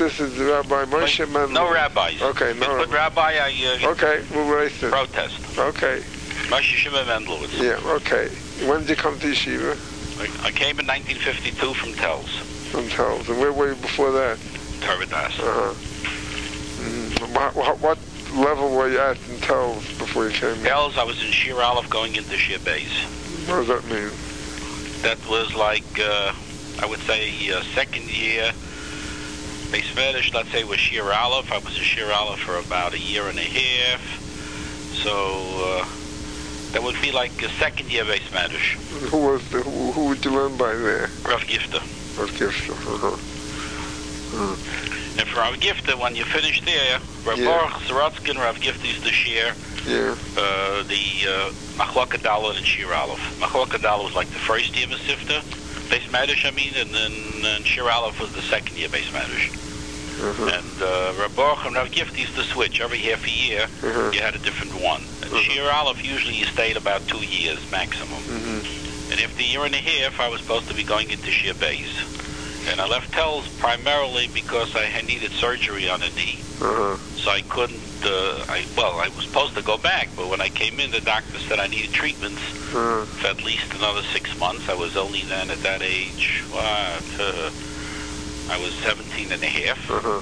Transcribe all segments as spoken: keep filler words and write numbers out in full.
this is Rabbi Moshe Mendel. No rabbis. Okay, if no. You put rabbi, I uh, okay, we'll erase it. Protest. Okay. Moshe Shimon Mendelowitz. Yeah. Okay. When did you come to yeshiva? I, I came in nineteen fifty-two from Telz. From Telz. And where were you before that? Tarvadas. Uh huh. Mm. What, what, what level were you at in Telz before you came? Telz, I was in Shir Aleph going into Shir Beis. What does that mean? That was like, uh, I would say, uh, second year. Beis Medrash, let's say, was Shir Aleph. I was in Shir Aleph for about a year and a half. So, uh, that would be like a second year Beis Medrash. Who was the, who, who would you learn by there? Rav Gifter. Rav Gifter, uh-huh. Mm. And for Rav Gifter, when you finish there, Rav Yeah. Baruch Sorotzkin, Rav Gifter used to share Yeah. uh, the uh, Machlok Adala and Shir Aleph. Machlok Adala was like the first year Mesivta, Beis Medrash, I mean, and then and Shir Aleph was the second year Beis Medrash. Uh-huh. And uh, Rav Baruch and Rav Gifter used to switch. Every half a year, Uh-huh. you had a different one. And Uh-huh. Shir Aleph, usually you stayed about two years maximum. Mm-hmm. And after a year and a half, I was supposed to be going into Shir Beis. And I left Telz primarily because I had needed surgery on a knee. Uh-huh. So I couldn't, uh, I well, I was supposed to go back, but when I came in, the doctor said I needed treatments Uh-huh. for at least another six months. I was only then at that age, what, uh, I was seventeen and a half. Uh-huh.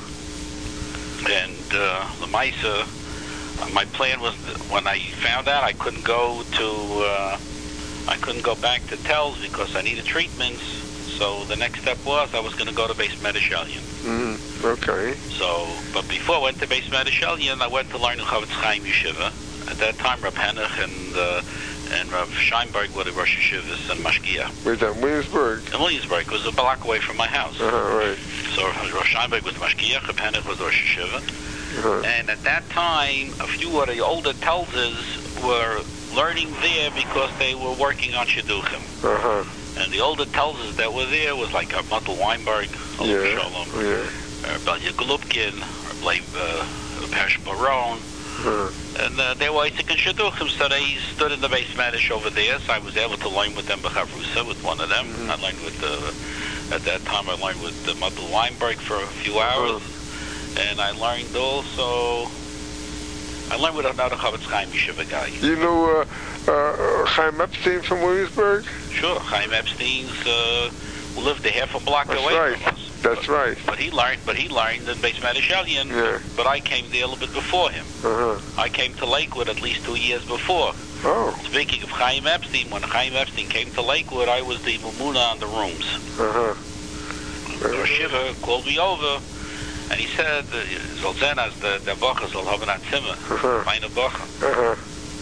And uh, the Misa, uh, my plan was that when I found out I couldn't go to, uh, I couldn't go back to Telz because I needed treatments. So the next step was I was going to go to Beis Medrash Elyon. Mm-hmm. Okay. So, but before I went to Beis Medrash Elyon, I went to learn in Chavetz Chaim Yeshiva. At that time, Rav Henach and uh, and Rav Scheinberg were the Rosh Yeshivas and Mashgiach. Where's that? Williamsburg? And Williamsburg was a block away from my house. Uh-huh, right. So Rav Scheinberg was the Mashgiach, Rav Henach was the Rosh Yeshiva. Uh-huh. And at that time, a few of the older Telzes were learning there because they were working on Shidduchim. Uh-huh. And the older Telzes that were there was like Armatel Weinberg, Yeah. Shalom, Yeah. uh, Belia Golubkin, or Blave uh, Pash Baron. Uh-huh. And uh, they were Isaac and Shidduchim, so they stood in the Beis Medrash over there, so I was able to learn with them B'chavrusa, with one of them. Mm-hmm. I learned with, uh, at that time, I learned with uh, Armatel Weinberg for a few hours. Uh-huh. And I learned also, I learned with another Chavetz Chaim Yeshiva guy. You know uh, uh, Chaim Epstein from Williamsburg? Sure, Chaim Epstein's uh, lived a half a block That's away right. from us. That's but, right. But he learned, but he learned in Beis Medrash Elyon. Yeah. But I came there a little bit before him. Uh-huh. I came to Lakewood at least two years before. Oh. Speaking of Chaim Epstein, when Chaim Epstein came to Lakewood, I was the Mumuna on the rooms. Uh-huh. The Rosh Shiva called me over, and he said, "Soll sein, as the the Woche soll haben ein Zimmer, Uh-huh. meine Woche." Uh-huh.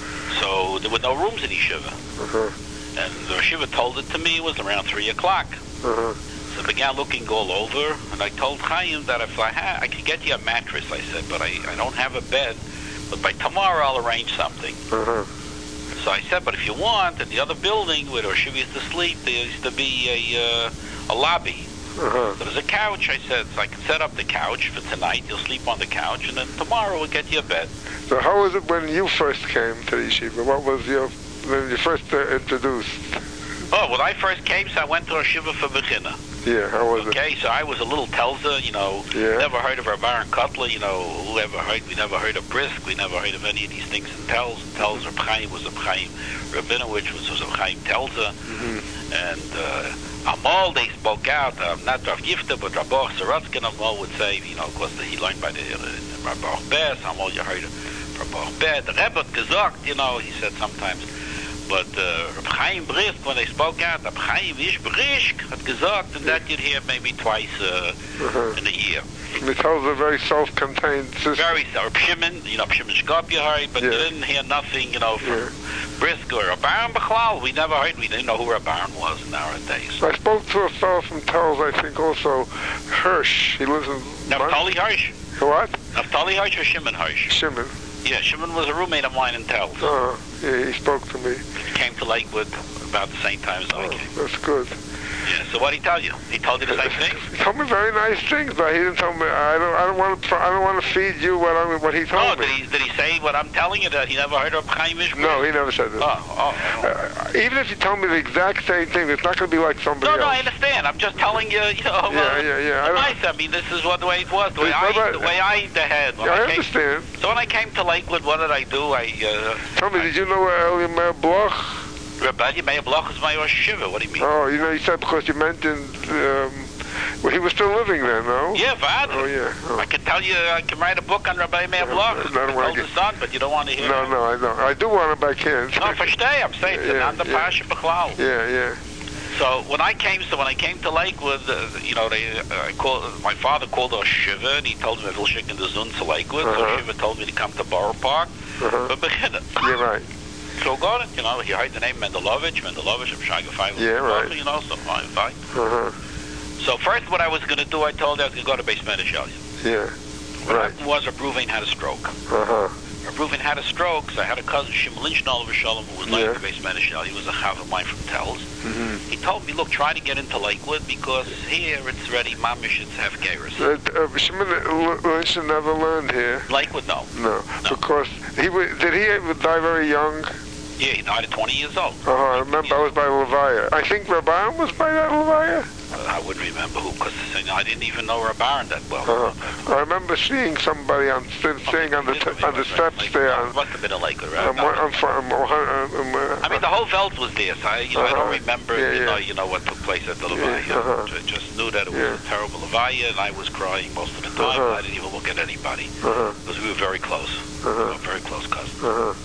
So there were no rooms in Yeshiva. Uh-huh. And the Shiva told it to me. It was around three o'clock. Uh-huh. So I began looking all over, and I told Chaim that if I had, I could get you a mattress, I said, but I, I don't have a bed. But by tomorrow I'll arrange something. Uh-huh. So I said, but if you want, in the other building where the Shiva used to sleep, there used to be a uh, a lobby. Uh-huh. So there's a couch, I said, so I can set up the couch for tonight. You'll sleep on the couch, and then tomorrow we'll get you a bed. So how was it when you first came to the yeshiva? What was your, when you first uh, introduced? Oh, when I first came, so I went to a Shiva for Bechina. Yeah, how was it? Okay, so I was a little Telza, you know, Yeah. never heard of our Baron Cutler, you know, who ever heard, we never heard of Brisk, we never heard of any of these things in Telz. Telz, Reb Chaim was Reb Chaim Rabinowitz, was Reb Chaim Telza. Mm-hmm. And uh, Amal, they spoke out, um, not Rav Yifta, but Rav Baruch Sorotzkin, Amal would say, you know, of course, he learned by the uh, Rav Baruch Bess, Amal, you heard of Rav Baruch Bess, the Rebbe had gesagt, you know, he said sometimes. But uh, Reb Chaim Brisk, when they spoke out, Reb Chaim Ish Brisk had gesagt, and that you'd hear maybe twice uh, Uh-huh. in a year. The Telz a very self-contained system. Very, or Shimon, you know, Shimon Shkop you heard, but Yeah. you didn't hear nothing, you know, from Yeah. Brisk or a Baron Bechlal. We never heard, we didn't know who a Baron was nowadays. I spoke to a fellow from Telz, I think also, Hirsch. He lives in... Naftali Hirsch? What? Naftali Hirsch or Shimon Hirsch? Shimon. Yeah, Shimon was a roommate of mine in Telz. Uh, yeah, he spoke to me. He came to Lakewood about the same time as I Oh, came. that's good. Yeah. So what did he tell you? He told you the same thing? He told me very nice things, but he didn't tell me. I don't. I don't want to. I don't want to feed you what I'm. What he told no, me. did he? Did he say what I'm telling you? That he never heard of Chaim Wishbrook? No, he never said that. Oh, oh. oh. Uh, even if you tell me the exact same thing, it's not going to be like somebody No, no, else. I understand. I'm just telling you. You know. Yeah, uh, yeah, yeah. I the don't- nice. I mean, this is what the way it was. The way What I. about- The way I the head. When Yeah, I I came, understand. so when I came to Lakewood, what did I do? I. Uh, Tell me, did you know where Elie Meir Bloch? Rebelli Meir Bloch is my Rosh Shiva. What do you mean? Oh, you know, you said because you mentioned. Um, well, he was still living then, no? Yeah, Father. Oh, yeah. Oh. I can tell you, I can write a book on Rabbi Meir Bloch. I It's don't the wanna oldest get- son, but you don't want to hear No, it. no, I know. I do want it, but I can't. No, verstehe. I'm saying it's Yeah, an under yeah. Pasha Bechlal. Yeah, yeah. So when I came, so when I came to Lakewood, uh, you know, they, uh, I called, my father called us Shiva, and he told me I will schicken the Zun to Lakewood. Uh-huh. So Shiva told me to come to Borough Park. Uh-huh. But begin it. Yeah, right. So got it, you know, he heard the name Mendelovich, Mendelovich, I'm trying to find Yeah, right. You know, so fine, fine. Uh-huh. So first what I was going to do, I told you I was going to go to Beis Medrash Elyon. Yeah. What Right. happened was Reuven had a stroke. Uh-huh. Reuven had a stroke, so I had a cousin, Shimon Lynch, Oliver Shalom, who was Yeah. like the Beis Medrash Elyon. He was a chav of mine from Telz. Mm-hmm. He told me, look, try to get into Lakewood because here it's ready, mamish, it's half gairis. Uh, uh, Shimon Lynch never learned here. Lakewood, no. No, No. because he wa- did he die very young? Yeah, he died at twenty years old. Uh-huh. I remember I was by Levaya. I think Rabban was by that Levaya. Uh, I wouldn't remember who, because I didn't even know Rabban that well. Uh-huh. I remember seeing somebody on sitting on the t- on the steps there. On, Must have been a Lakewood, right? I'm, I'm, I'm, I'm, uh, I mean, the whole Welt was there, so I, you know, I Uh-huh. don't remember, Yeah, you yeah. know, you know what took place at the Levaya. Yeah, uh-huh. I just knew that it was Yeah. a terrible Levaya, and I was crying most of the time. Uh-huh. I didn't even look at anybody uh-huh, because we were very close, we uh-huh, were very close cousins. uh-huh.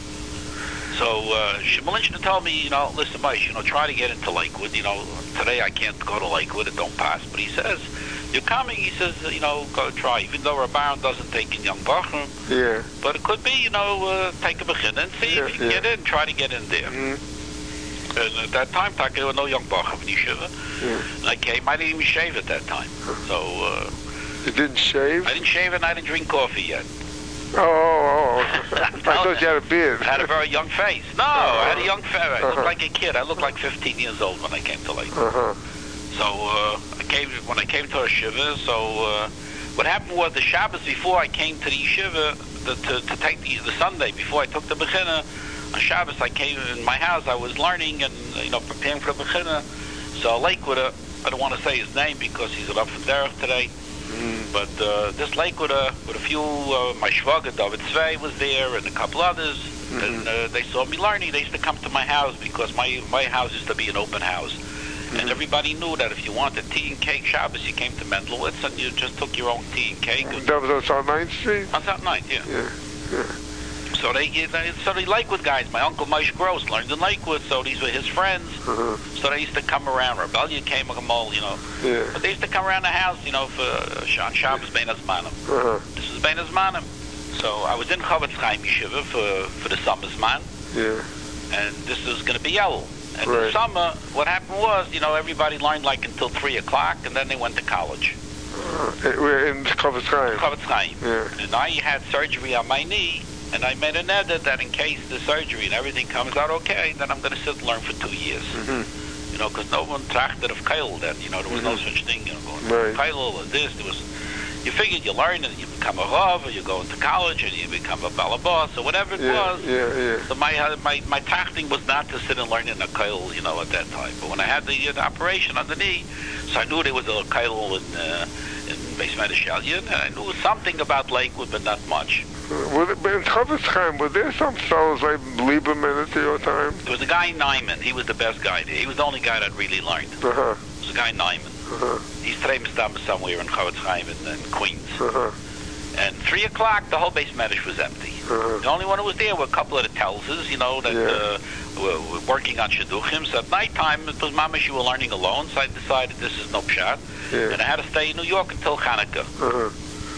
So uh, Shimon Lynch told me, you know, listen, Mike, you know, try to get into Lakewood. You know, today I can't go to Lakewood; it don't pass. But he says, you're coming. He says, you know, go try. Even though Rabban doesn't take in young Bachram, Yeah. but it could be, you know, uh, take a begin and see Yeah, if you can yeah. get in. Try to get in there. Mm-hmm. And at that time, there were no young Bachram in Yeshiva. Yeah. And I came. I didn't even shave at that time. So uh, You didn't shave? I didn't shave and I didn't drink coffee yet. Oh, oh, oh. I thought you had a beard. I had a very young face. No, I had a young face. I looked Uh-huh. like a kid. I looked like fifteen years old when I came to Lakewood. Uh-huh. So uh, I came when I came to yeshiva. So uh, what happened was the Shabbos before I came to the yeshiva the, to, to take the, the Sunday before I took the bechina on Shabbos. I came in my house. I was learning and you know preparing for the bechina. So Lakewood, uh, I don't want to say his name because he's up from Derech today. Mm. But uh, this Lakewood uh, with a few, uh, my shwager David Tzvei was there and a couple others. Mm-hmm. And uh, they saw me learning. They used to come to my house because my my house used to be an open house. Mm-hmm. And everybody knew that if you wanted tea and cake Shabbos, you came to Mendelowitz and you just took your own tea and cake. That was on ninth Street? On that night, yeah. Yeah. Yeah. So they, they so they Lakewood guys. My uncle Moshe Gross learned in Lakewood, so these were his friends. Uh-huh. So they used to come around. Rebellion came all, you know. Yeah. But they used to come around the house, you know, for uh, on Shabbos Bein Hazmanim. Uh-huh. This was Bein Hazmanim. So I was in Chavetz Chaim Yeshiva for for the summer's man, Yeah. and this was going to be Elul. And in Right. the summer, what happened was, you know, everybody learned like until three o'clock, and then they went to college. Uh, we're in Chavetz Chaim. Chavetz Chaim. Yeah. And I had surgery on my knee, and I made an edit that in case the surgery and everything comes out okay, then I'm going to sit and learn for two years. Mm-hmm. You know, because no one trachted of Kail then. You know, there was no such thing. You know, going Right. Kail or this. There was. You figured you learn and you become a Rav, or you go into college and you become a Balabas, or whatever it Yeah, was. yeah, yeah. So my my my tachting was not to sit and learn in a Kail, you know, at that time. But when I had the, uh, the operation on the knee, so I knew there was a Kail in uh, in Beis Medrash Elyon, and I knew something about Lakewood, but not much. Was it, but in Chavetz Chaim, were there some fellows like Lieberman at your time? There was a guy Nyman. He was the best guy there. He was the only guy that really learned. Uh-huh. There was a guy Nyman. Uh-huh. He's Tremestam somewhere in Chavetz Chaim in, in Queens. Uh-huh. And three o'clock, the whole Beis Medrash was empty. Uh-huh. The only one who was there were a couple of the Telzes, you know, that Yeah. uh, were, were working on Shidduchim. So at nighttime, it was mamish, you were learning alone, so I decided this is no pshat. Yeah. And I had to stay in New York until Hanukkah. Uh-huh.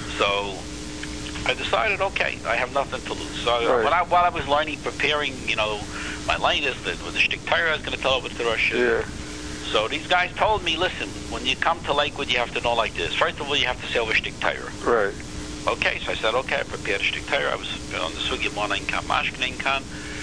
So I decided, okay, I have nothing to lose. So Right. when I, while I was learning, preparing, you know, my latest, the, the Shtik Torah I was going to tell over to the Rosh. Yeah. So these guys told me, listen, when you come to Lakewood, you have to know like this. First of all, you have to say over Shtik Torah. Right. Okay, so I said, okay, I prepared a Shtik Torah. I was on the Sugi Mona in Kan, Mashkin in Kan.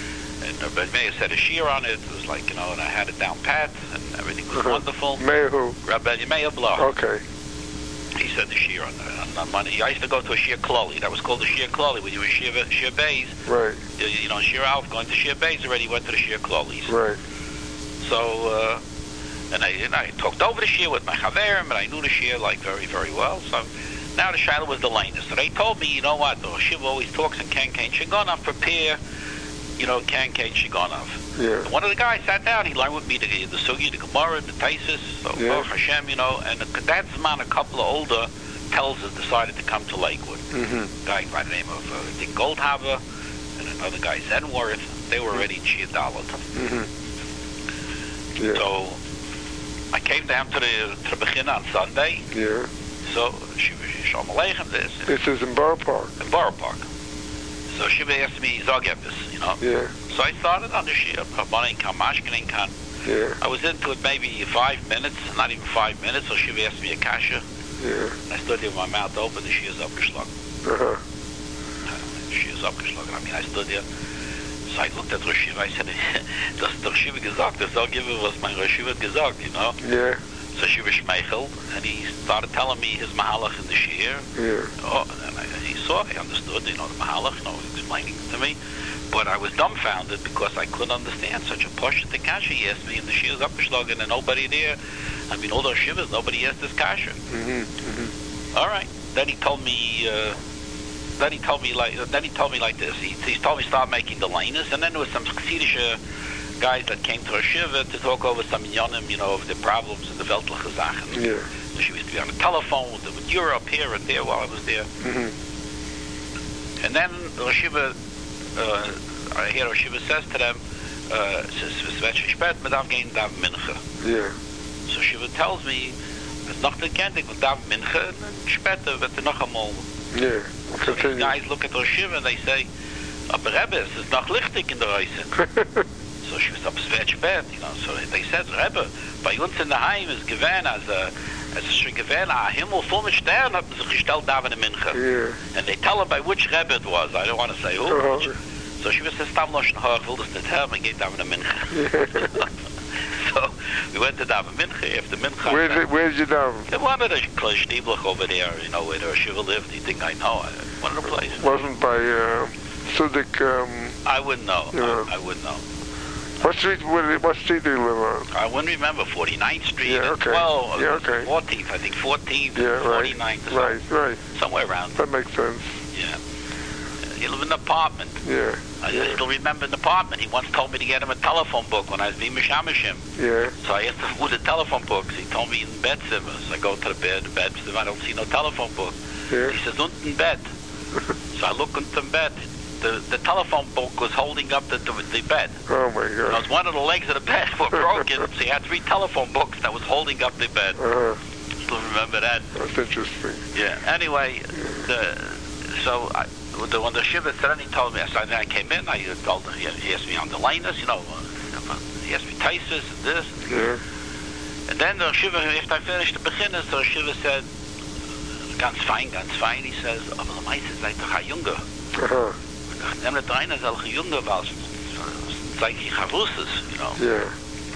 and Rabbi Meir said a shir on it. It was like, you know, and I had it down pat, and everything was Uh-huh. wonderful. Meir who? Rabbi Meir Bloch. Okay. He said the shir on, on, on money. I used to go to a shir klali. That was called the shir klali. When you were shir, shir bays, Right. you, you know, shir alf going to shir bays already went to the shir klalis. Right. So, uh, and I, and I talked over the shir with my chaverim, and I knew the shir like very, very well. So now the shiloh was the latest. So they told me, you know what, the shiva always talks in Ken Ken Shigonov, prepare, you know, Ken Ken Shigonov. Yeah. One of the guys sat down, he learned with me the, the Sugi, the Gemara, the Taisis, so Yeah. Baruch Hashem, you know, and that man, a couple of older Telzers decided to come to Lakewood. Mm-hmm. A guy by the name of, uh, I think, Goldhaber, and another guy, Zenworth. They were already in Shia Dalit. Mm-hmm. Yeah. So I came down to the to the Begin on Sunday. Yeah. So she was Shalom Aleichem, this This is in Borough Park. in Borough Park. So she asked me Zogepis, you know. Yeah. So I started on the Shia, Rabbanin Kan, Mashkin Kan. Yeah. I was into it maybe five minutes, not even five minutes. So she asked me a kasha. Yeah. And I stood there with my mouth open. The Shia is abgeschlagen. Uh-huh. The Shia is abgeschlagen. I mean, I stood there. So I looked at Rosh Shiva. I said, "Das ist doch Shiva gesagt. Das soll geben, was mein Rosh Shiva hat gesagt, you know." Yeah. So she was schmeichelt, and he started telling me his mahalach in the shir. Yeah. Oh, and I, he saw, I understood, you know, the mahalach, you know, explaining it to me. But I was dumbfounded because I couldn't understand such a push at the kasha. He asked me in the shir's abgeschlagen, and nobody there. I mean, all those shivas, nobody asked this kasha. Mm-hmm. Mm-hmm. All right. Then he told me. Uh, then he told me like. Then he told me like this. He, he told me to start making the liners, and then there was some Chassidish guys that came to a shiva to talk over some yonim, you know, of the problems in the weltliche Sachen. Yeah. So she used to be on the telephone with, with Europe here and there while I was there. Mm-hmm. And then Rosh Shiva, uh, I hear Rosh Shiva says to them, uh, "Es wird schon spät, man darf gehen daven mincha." Yeah. So Shiva tells me, "Es noch der Kendig, man darf mincha, and then später wird er noch einmal." Yeah. So these Continue. guys look at Rosh Shiva and they say, "Aber Rebbe, es ist noch lichtig in der Reise." So she was up very bad, you know. So they said, Rebbe, bei uns in der Heim ist gewähnt, als es ist schon gewähnt, a Himmel voll mit Sternen hat man sich gestellt da in der Mincha. Yeah. And they tell her by which Rebbe it was. I don't want to say who. Uh-huh. So she was a Stamlosh and her, will this not have, and gave da in der Mincha. Yeah. So we went to da in Mincha, after Mincha. Where's it, where's your down? They wanted a Klish Stieblich over there, you know, where Shiva lived. You think I know? One of the places. Wasn't by uh, Sudik, um, I wouldn't know. Yeah. I, I wouldn't know. what street, what, what street do you live on? I wouldn't remember, forty-ninth Street, Yeah, and okay. twelve, Yeah, okay. fourteenth, I think fourteenth, Yeah, right. forty-ninth, or Right, right. something, somewhere around, That makes sense. yeah. You live in an apartment. Yeah. I Yeah. still remember an apartment. He once told me to get him a telephone book when I was being Mishamishim. Yeah. So I asked him, what are the telephone books? He told me in bed simmers. I go to the bed, the bed simmer, I don't see no telephone book. Yeah. He says, unten bed. So I look into bed. The, the telephone book was holding up the, the, the bed. Oh my Now, God. one of the legs of the bed were broken, so he had three telephone books that was holding up the bed. Uh-huh. Still remember that. That's interesting. Yeah. Anyway, the, so I, the, when the Shiva said, he told me, so then I came in, I told him, he asked me on the liners, you know, he asked me Taisus and this. Yeah. And then the Shiva, after I finished the beginning, so the Shiva said, ganz fein, ganz fein, he says, aber the meiste seid doch ein Junge. Uh-huh. Nehm nicht einer solche Junge, weil es zeig ich Chavusses, you know. Yeah.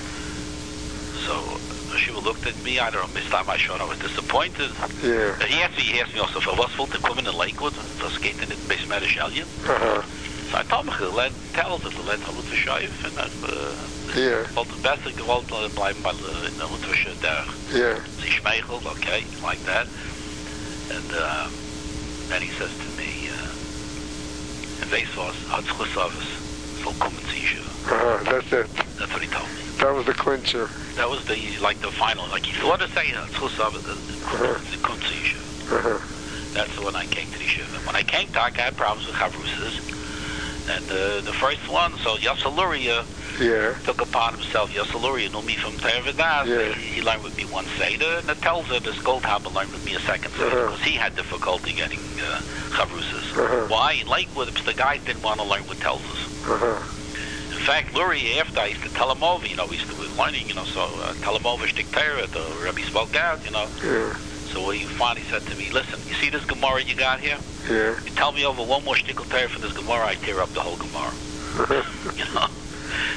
So Shiva looked at me. I don't know. This time I showed I was disappointed. Yeah. Uh, he asked me. He asked me also for was full to come in Lakewood. Was geht in het best met Shellion. Uh-huh. So I told him geleid tellen dat geleid van Luther Scheif en dat Yeah. wat het beste geweld blijven bij de in de Luther daar. Yeah. Ze schmeichelt, okay, like that. And uh, then he says to me, uh, en wees was had service volkomen zieken. Uh-huh. That's it. That's what he told me. That was the clincher. That was the like the final. Like he thought to say had service Uh-huh. the kunziische. Uh-huh. That's when I came to the shiva. When I came to I had problems with Chavrusas. And uh, the first one, so Yassaluria Yeah. took upon himself, Yassaluria knew me from Terevadas. Yeah. He, he learned with me one Seder, and it tells her this Goldhaber learned with me a second Seder, Uh-huh. because he had difficulty getting uh, Chavrusas. Uh-huh. Why? In Lakewood, the guys didn't want to learn what tells us. Uh-huh. In fact, Lurie, after I used to tell him over, you know, we used to be learning, you know, so uh, tell him over Shtik Torah, the Rebbe spoke out, you know. Yeah. So he finally said to me, listen, you see this Gemara you got here? Yeah. You tell me over one more shtickle Torah for this Gemara, I tear up the whole Gemara. You know?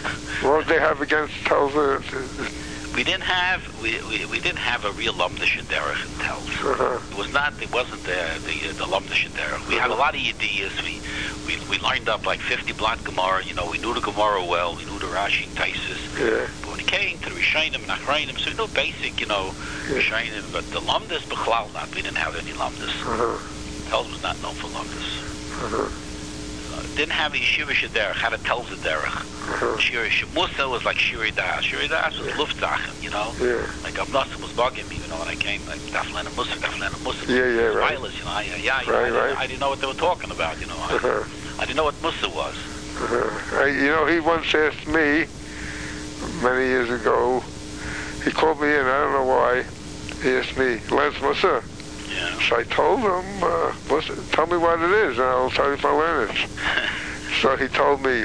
What did they have against Telza? We didn't have we, we, we didn't have a real Lumdish derech in Telz. Uh-huh. It was not it wasn't the the, the Lumdish derech. We uh-huh. had a lot of ideas. We, we we lined up like fifty block Gemara. You know, we knew the Gemara well. We knew the Rashi and Taisus. Yeah. But when it came to the Rishonim and Achrayim, so we knew basic, you know, yeah. Rishonim. But the Lumdis Bechlal not. We didn't have any Lumdis. Uh-huh. Telz was not known for Lumdis. Uh-huh. Didn't have a yeshiva shederach, had a telza derech. Uh-huh. Shiri Musa was like Shiri Das. Shiri Das was yeah. Luftsachen, you know? Yeah. Like Abnasa was bugging me, you know, when I came, like Daflana Musa, Daflana Musa. Yeah, yeah, right. Violence, you know, I, yeah, yeah, right, I, didn't, right. I didn't know what they were talking about, you know. I, uh-huh. I didn't know what Musa was. Uh-huh. I, you know, he once asked me, many years ago, he called me in, I don't know why, he asked me, Lance Musa. Yeah. So I told him, uh, Musa, tell me what it is, and I'll tell you if I learn it. So he told me,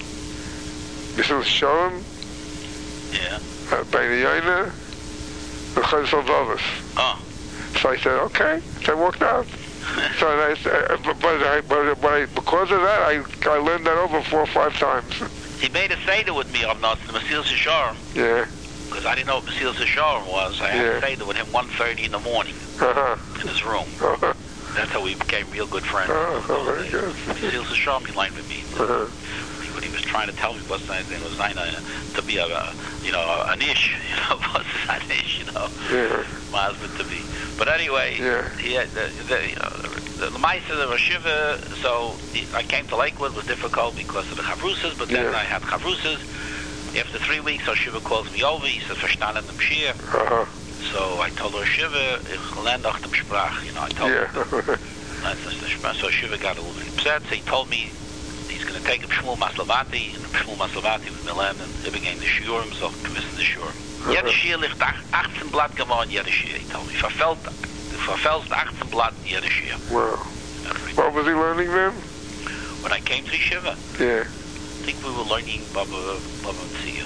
Missus Shalom, yeah, Bein Yoina, the Chazal Davis. Oh. So I said, okay. So I walked out. So I, uh, but, but, I, but, but I, because of that, I, I learned that over four or five times. He made a Seder with me on not the Mesil Sisharim. Yeah. Because I didn't know what Mesil Sisharim was. I had yeah. a Seder with him one thirty in the morning uh-huh. in his room. Uh-huh. That's how we became real good friends. Oh, oh very good. Mesil Sisharim, he lined with me. Uh-huh. What he was trying to tell me was that it was uh, to be a, a you know, an ish, you know, was an ish, you know, yeah. my husband to be. But anyway, yeah. he had the, the you know, the, the Maisa, the Rashiva, so he, I came to Lakewood, was difficult because of the Chavrusas, but then yeah. I had Chavrusas. After three weeks, Rashiva calls me over, he says, Verstanden dem Shir. Uh-huh. So I told Rashiva, ich lerne auch dem Sprach, you know, I told yeah. him. So Rashiva got a little bit upset, so he told me, he's going to take up Shmuel Maslavati, and Shmuel Maslavati with Milan, and they began the Shurim, so gewissen the Shurim. Jede Shir liegt achtzehn Blatt geworden, jede Shir, he told me. Verfällt, verfällst achtzehn Blatt, jede Shir. Wow. What was he learning then? When I came to Yeshiva? Yeah. I think we were learning Baba, Baba Tzia.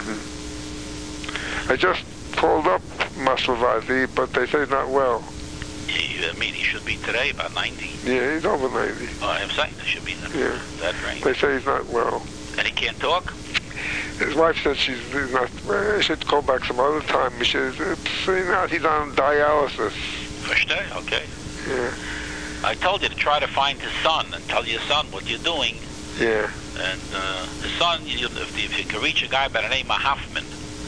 Mm-hmm. I just called up Maslavati, but they say not well. He, I mean, he should be today about ninety. Yeah, he's over ninety. Oh, I'm saying he should be in yeah. that range. They say he's not well. And he can't talk? His wife said she's not. I should call back some other time. She's not. He's on dialysis. Verstehe, okay. Yeah. I told you to try to find his son and tell your son what you're doing. Yeah. And uh, his son, you, if, if you can reach a guy by the name of Hoffman.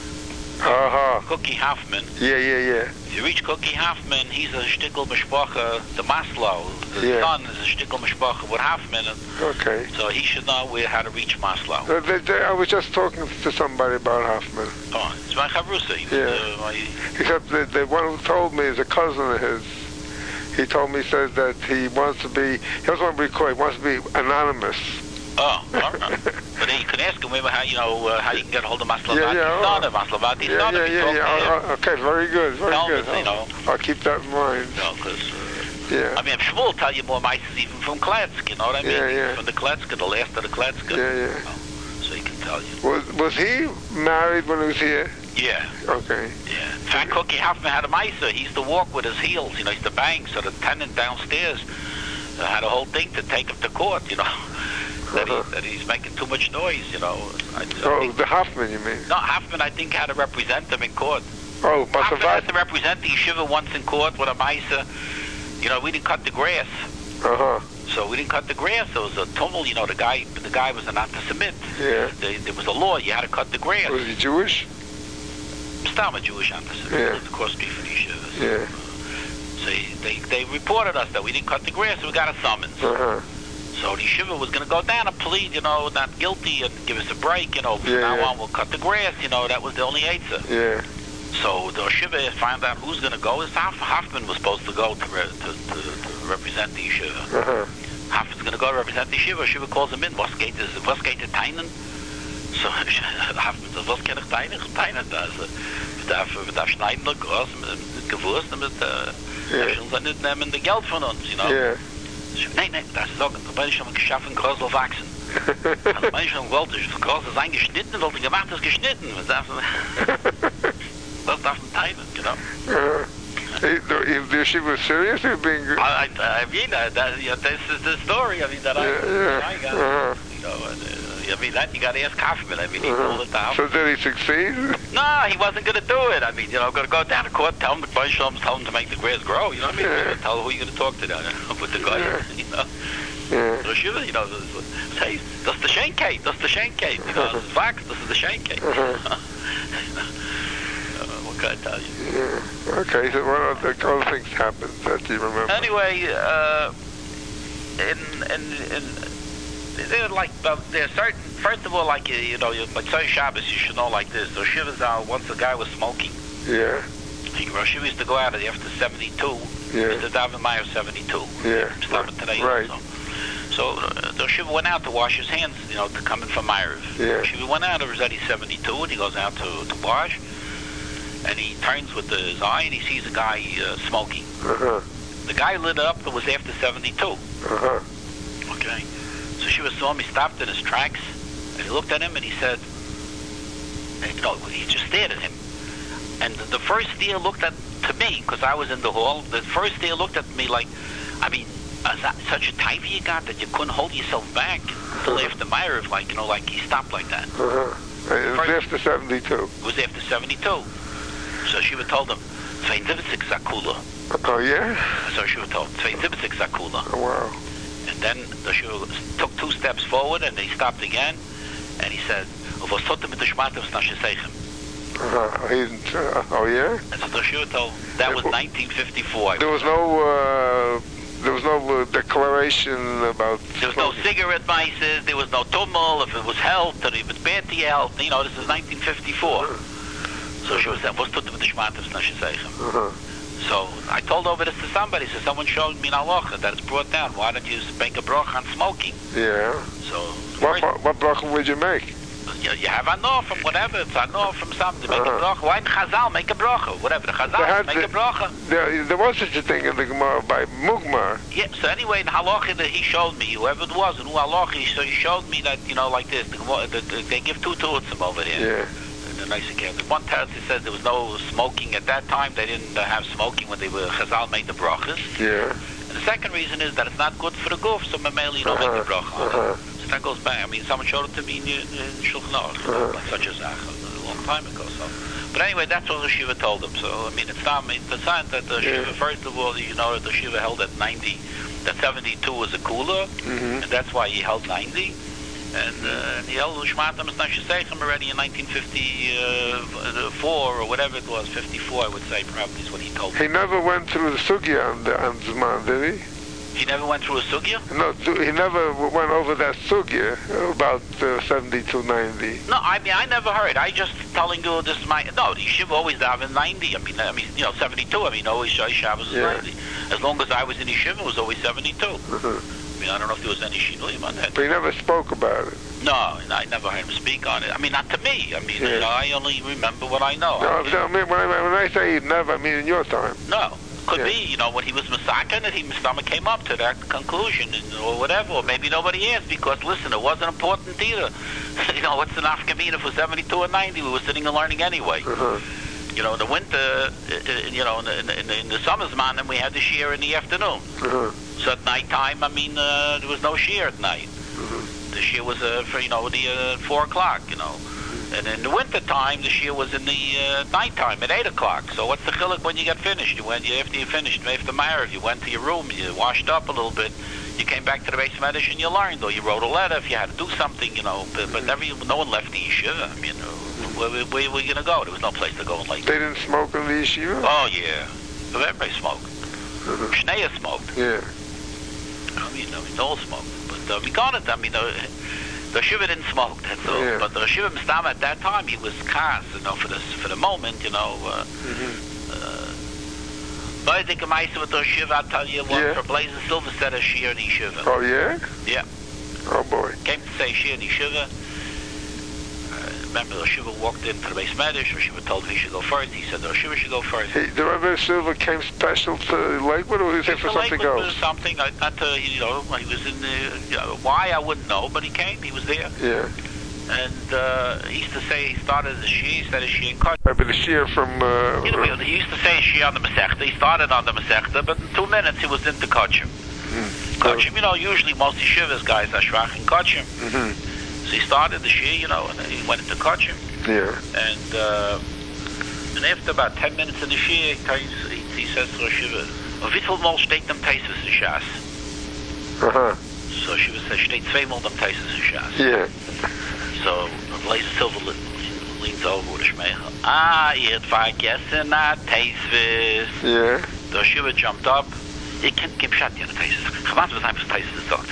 Uh-huh. Cookie Hoffman. Yeah, yeah, yeah. If you reach Cookie Hoffman, he's a shtickle mishpacha, the Maslow. The yeah. son is a shtickle mishpacha with Hoffman. And okay. So he should know where, how to reach Maslow. Uh, they, they, I was just talking to somebody about Hoffman. Oh, it's my chavrusa. Yeah. Uh, my... Except the, the one who told me is a cousin of his. He told me, he says that he wants to be, he doesn't want to be caught, he wants to be anonymous. Oh, all right. But then you can ask him maybe how, you know, uh, how you can get a hold of Maslavati's yeah, yeah, son, uh, of Maslavati's yeah, son. Yeah, if you yeah, talk yeah. to him. Uh, okay, very good, very Tell good. Us, you know. I'll keep that in mind. No, because, uh, yeah. I mean, Shmuel will tell you more mice even from Kletsk, you know what I mean? Yeah, yeah. From the Kletsk, the last of the Kletsk. Yeah, yeah. You know, so he can tell you. Was, was he married when he was here? Yeah. Okay. Yeah. In fact, Cookie Hoffman had a micer. He used to walk with his heels, you know, he used to bang, so the tenant downstairs uh, had a whole thing to take him to court, you know. That, uh-huh. he, that he's making too much noise, you know. I, I oh, think, the Hoffman, you mean? No, Hoffman, I think, had to represent him in court. Oh, but Hoffman had to represent the yeshiva once in court with a micer. You know, we didn't cut the grass. Uh-huh. So we didn't cut the grass. There was a tumult, you know, the guy the guy was an anti-Semit. Yeah. There, there was a law, you had to cut the grass. Was he Jewish? Still a Jewish anti-Semit. Yeah. Lived across the street from the yeshiva. Yeah. So they, they reported us that we didn't cut the grass, so we got a summons. Uh-huh. So the yeshiva was going to go down and plead, you know, not guilty and give us a break, you know. From yeah, now yeah. on, we'll cut the grass, you know. That was the only answer. Yeah. So the yeshiva found out who's going to go. Hoff- Hoffman was supposed to go to, re- to, to, to represent the yeshiva. Uh-huh. Hoffman's going to go to represent the yeshiva. Yeshiva calls him in. Was geht es? Was geht es teinen? So Hoffman says, was kann ich teinen? Ich teine das. Wir darf, wir darf schneiden noch groß mit Gewürz und mit, äh, wir nicht nehmen das Geld von uns, you know. Yeah. Nein, nein, das ist so, da bin ich schon geschaffen, groß soll wachsen. Also bin ich schon gewollt, das groß ist eingeschnitten, wollte gemacht, ist geschnitten. Was darf das darf man teilen, you know. Uh, if the yeshiva was serious, he was being good. I, I, I mean, uh, that, yeah, this is the story, I mean, that yeah, I, yeah. I got, uh-huh. you know, uh, I mean, that you got to ask Kaufman. I mean, he Uh-huh. pulled it down. So did he succeed? No, he wasn't going to do it. I mean, you know, going to go down to court, tell him the bunch of them, tell him to make the grass grow. You know what I mean? Yeah. Tell him who you're going to talk to down there with the guy. Yeah. You know. Yeah. So Shiva, you know, say, that's the Schenke, that's the Schenke. You know, this is Vax, this is the Schenke. Uh-huh. uh, what can I tell you? Yeah. Okay, so what other other things happened that you remember? Anyway, uh, in, in, in, they're like, uh, there's certain, first of all, like, you, you know, like Tzai Shabbos, you should know like this. So Shiva's out, once the guy was smoking, Yeah. he, Shiva used to go out after seventy-two, Yeah. Mister David Meyer seventy-two. Yeah. Started today Right. also. So uh, the Shiva went out to wash his hands, you know, to come in from Meyer. Yeah. Shiva went out, it was already seventy-two, and he goes out to, to wash, and he turns with his eye, and he sees a guy uh, smoking. Uh-huh. The guy lit up, it was after seventy-two. Uh-huh. Okay. So Shiva saw him, he stopped in his tracks, and he looked at him, and he said, and, you know, he just stared at him. And the, the first deer looked at, to me, because I was in the hall, the first deer looked at me like, I mean, is that such a taiva you got that you couldn't hold yourself back until after Meyer, like, you know, like he stopped like that. Uh-huh. It was First- after seventy-two. It was after seventy-two. So Shiva told him, twenty-six zakula. Oh, yeah? So Shiva told him, twenty-six zakula. Oh, wow. And then the Shiva took two steps forward, and he stopped again, and he said, "Was tut mit der Schmatos nach Shesechem?" Uh-huh. He didn't, uh, oh, yeah? And so the Shiva told him, that was nineteen fifty-four. I There was no, uh, there was no uh, declaration about... There was no cigarette vices, there was no tumult, if it was health, or if it was bad to your health. You know, this is nineteen fifty-four. So Shiva said, "Was tut mit der Schmatos nach Shesechem?" Uh-huh. So I told over this to somebody. So someone showed me in halacha that it's brought down. Why don't you make a bracha on smoking? Yeah. So What, first, what bracha would you make? you, you have anor from whatever. It's anor from something. Make Uh-huh. a bracha. Why in Chazal make a bracha? Whatever the They Chazal had make the- a bracha. There, there was such a thing in the Gemara by Mugmar. Yeah. So anyway, in halacha that he showed me, whoever it was, and who halacha, he- so he showed me that you know like this. The, Gemara- the, the, they give two tulitzim over there. Yeah. The nice account. One teretz he says there was no smoking at that time. They didn't uh, have smoking when they were Chazal made the brachas. Yeah. And the second reason is that it's not good for the goof, so mameli you don't Uh-huh. make the bracha on it. Uh-huh. So that goes back. I mean, someone showed it to me in, in, in Shulchan Aruch, Uh-huh. like such a zach, a long time ago. So, but anyway, that's what the Shiva told him. So I mean, it's not it's a sign that the Yeah. Shiva. First of all, you know, that the Shiva held at ninety, that seventy-two was a cooler, Mm-hmm. and that's why he held ninety. And, uh, and he held Shmatam Esnashesechem already in nineteen fifty-four or whatever it was, fifty-four, I would say, probably is what he told me. He never went through the sugya on, the, on Zman, did he? He never went through a sugya? No, he never went over that sugya about uh, seventy-two ninety. No, I mean, I never heard. I just telling you this is my... No, the yeshiva always daven ninety. I mean, I mean, you know, seventy-two. I mean, always Shabbos is Yeah. ninety. As long as I was in yeshiva, it was always seventy-two. Uh-huh. I mean, I don't know if there was any shinuim on that. But he never spoke about it. No, I never heard him speak on it. I mean, not to me. I mean, Yeah. you know, I only remember what I know. No, I mean, I mean, when, I, when I say he never, I mean in your time. no. Could Yeah. be, you know, when he was masakin, that he stomach came up to that conclusion, and, or whatever, or maybe nobody asked, because, listen, it wasn't important either. You know, what's the nafkamina for seventy-two and ninety? We were sitting and learning anyway. Uh-huh. You know, in the winter, uh, uh, you know, in the, in the, in the summer's man, then we had the shear in the afternoon. Uh-huh. So at night time, I mean, uh, there was no shear at night. Uh-huh. The shear was, uh, for, you know, the uh, four o'clock, you know. And in the winter time, the shear was in the uh, night time at eight o'clock. So what's the chiluk when you got finished? You went, you, after you finished, after Ma'ariv, you went to your room, you washed up a little bit, you came back to the base medish and you learned, or you wrote a letter if you had to do something, you know. But, but never, no one left the yeshiva. I mean, uh, where, where, where were you going to go? There was no place to go like that. They didn't smoke in the yeshiva? Oh, yeah. But everybody smoked. Uh-huh. Shneya smoked. Yeah. I mean, I mean, they all smoked. But uh, we got it. I mean, uh, the Shiva didn't smoke, that's all. Yeah. But the Shiva Mistam at that time, he was cast, you know, for, this, for the moment, you know. Uh, Mm-hmm. uh, but I think a mice with the Shiva, I'll tell you, one Yeah. for Blazing Silver said a Shir in Yeshiva. Oh, yeah? Yeah. Oh, boy. Came to say Shir in Yeshiva. Uh, remember, the Shiva walked into the base medish, the Shiva told him he should go first. He said the Shiva should go first. He, the Rebbe Silver came special to Lakewood, or was he It's for a something Lakewood else? was something, uh, not to, you know, he was in the, you know, why I wouldn't know, but he came, he was there. Yeah. And uh, he used to say he started as a Shia, he started as Shia in Kutch. Rebbe the Shir from... Uh, You know, he used to say Shia on the Masechta, he started on the Masechta, but in two minutes he was into Kutchim. mm, Kutchim, you know, usually most yeshivas guys are Shvach in Kutchim. Mm-hmm. So he started the shir, you know, and then he went into Kachim. Yeah. And uh, and after about ten minutes in the shir, he, he, he says to Rosh Yeshiva, wie viel Mal steht dem Taisus in Shas? Uh-huh. So Rosh Yeshiva says, steht zweimal dem Taisus in Shas. Yeah. So Blazer Silver leans over with a schmeichel. Ah, ihr habt vergessen, na, Taisus. Yeah. The Rosh Yeshiva jumped up. Ihr kennt kein Pshat, ja, Taisus. Ich weiß, was einfach Taisus sagt.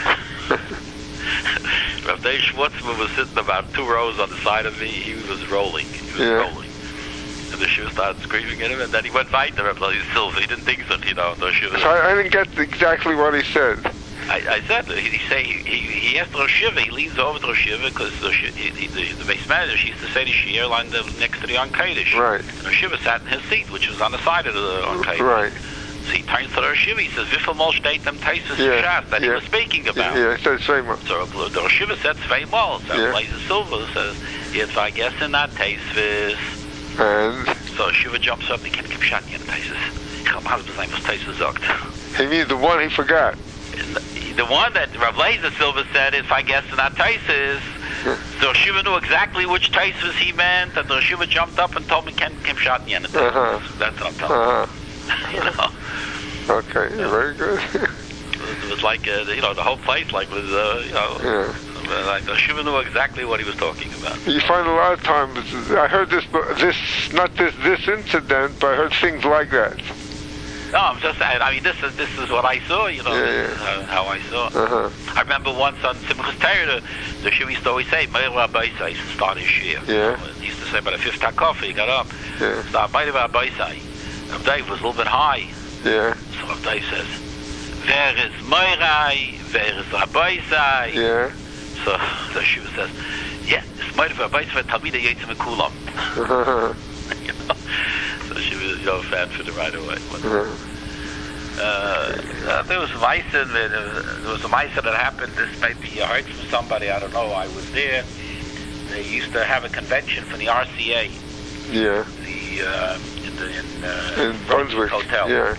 Rav Dave Schwartzman was sitting about two rows on the side of me. He was rolling. He was Yeah. rolling. And the Shiva started screaming at him, and then he went right to Rav Silver. He didn't think so, you know. The Shiva. So I, I didn't get exactly what he said. I, I said, he, he say he, he, he asked Rosh Shiva, he leans over to Rosh Shiva, because the, he, he, the, the base manager, she used to say the Shir line next to the Yom Kodesh. Right. And Rosh Shiva sat in his seat, which was on the side of the Yom Kodesh. Right. So he turns to the Rosh Shiva, he says, wie viel Mal steht dem Taisus Yeah, Shas that yeah. he was speaking about? Yeah, he said Shema. So the Rosh Shiva said zwei Mal. So Yeah. Blazer Silver says, jetzt vergessen na Taisus. And So Shiva jumps up, he can't keep shot in Taisus. Ich hab mal was einfach Taisus sagt. he means the one he forgot. And the, the one that Rav Blazer Silver said is vergessen na Taisus. So Shiva knew exactly which Taisus he meant, and the Shiva jumped up and told me can't keep shot in Taisus. Uh-huh. That's what I'm telling Uh-huh. you. You know? Okay, very good. It was like, uh, you know, the whole place like was, uh, you know, Yeah. like the Shiva knew exactly what he was talking about. You find a lot of times, I heard this, this not this this incident, but I heard things like that. No, I'm just saying. I mean, this is this is what I saw. You know, Yeah, this is yeah. how, how I saw. Uh-huh. I remember once on Simchas Torah, the, the Shiva used to always say, "Meir Rabbeisai," used to start his shir. Yeah. He used to say, by the fifth coffee, he got up. Yeah. Start Meir Rabbeisai. Rav Dave was a little bit high, Yeah. so Rav Dave says, "Wer is Meirai? Wer is Rabbeisai?" Yeah. So the Shiva says, "Yeah, it's Meir Rabbeisai Talmidei Yitzim Kulam." Uh-huh. You know? So she was, you know, fan for the right away. But, Uh-huh. Uh, uh, there was a mice in there. There was a mice that happened. This may be you heard from somebody. I don't know. I was there. They used to have a convention for the R C A. Yeah. The uh, in the in, uh, In Brunswick. Hotel. Yeah.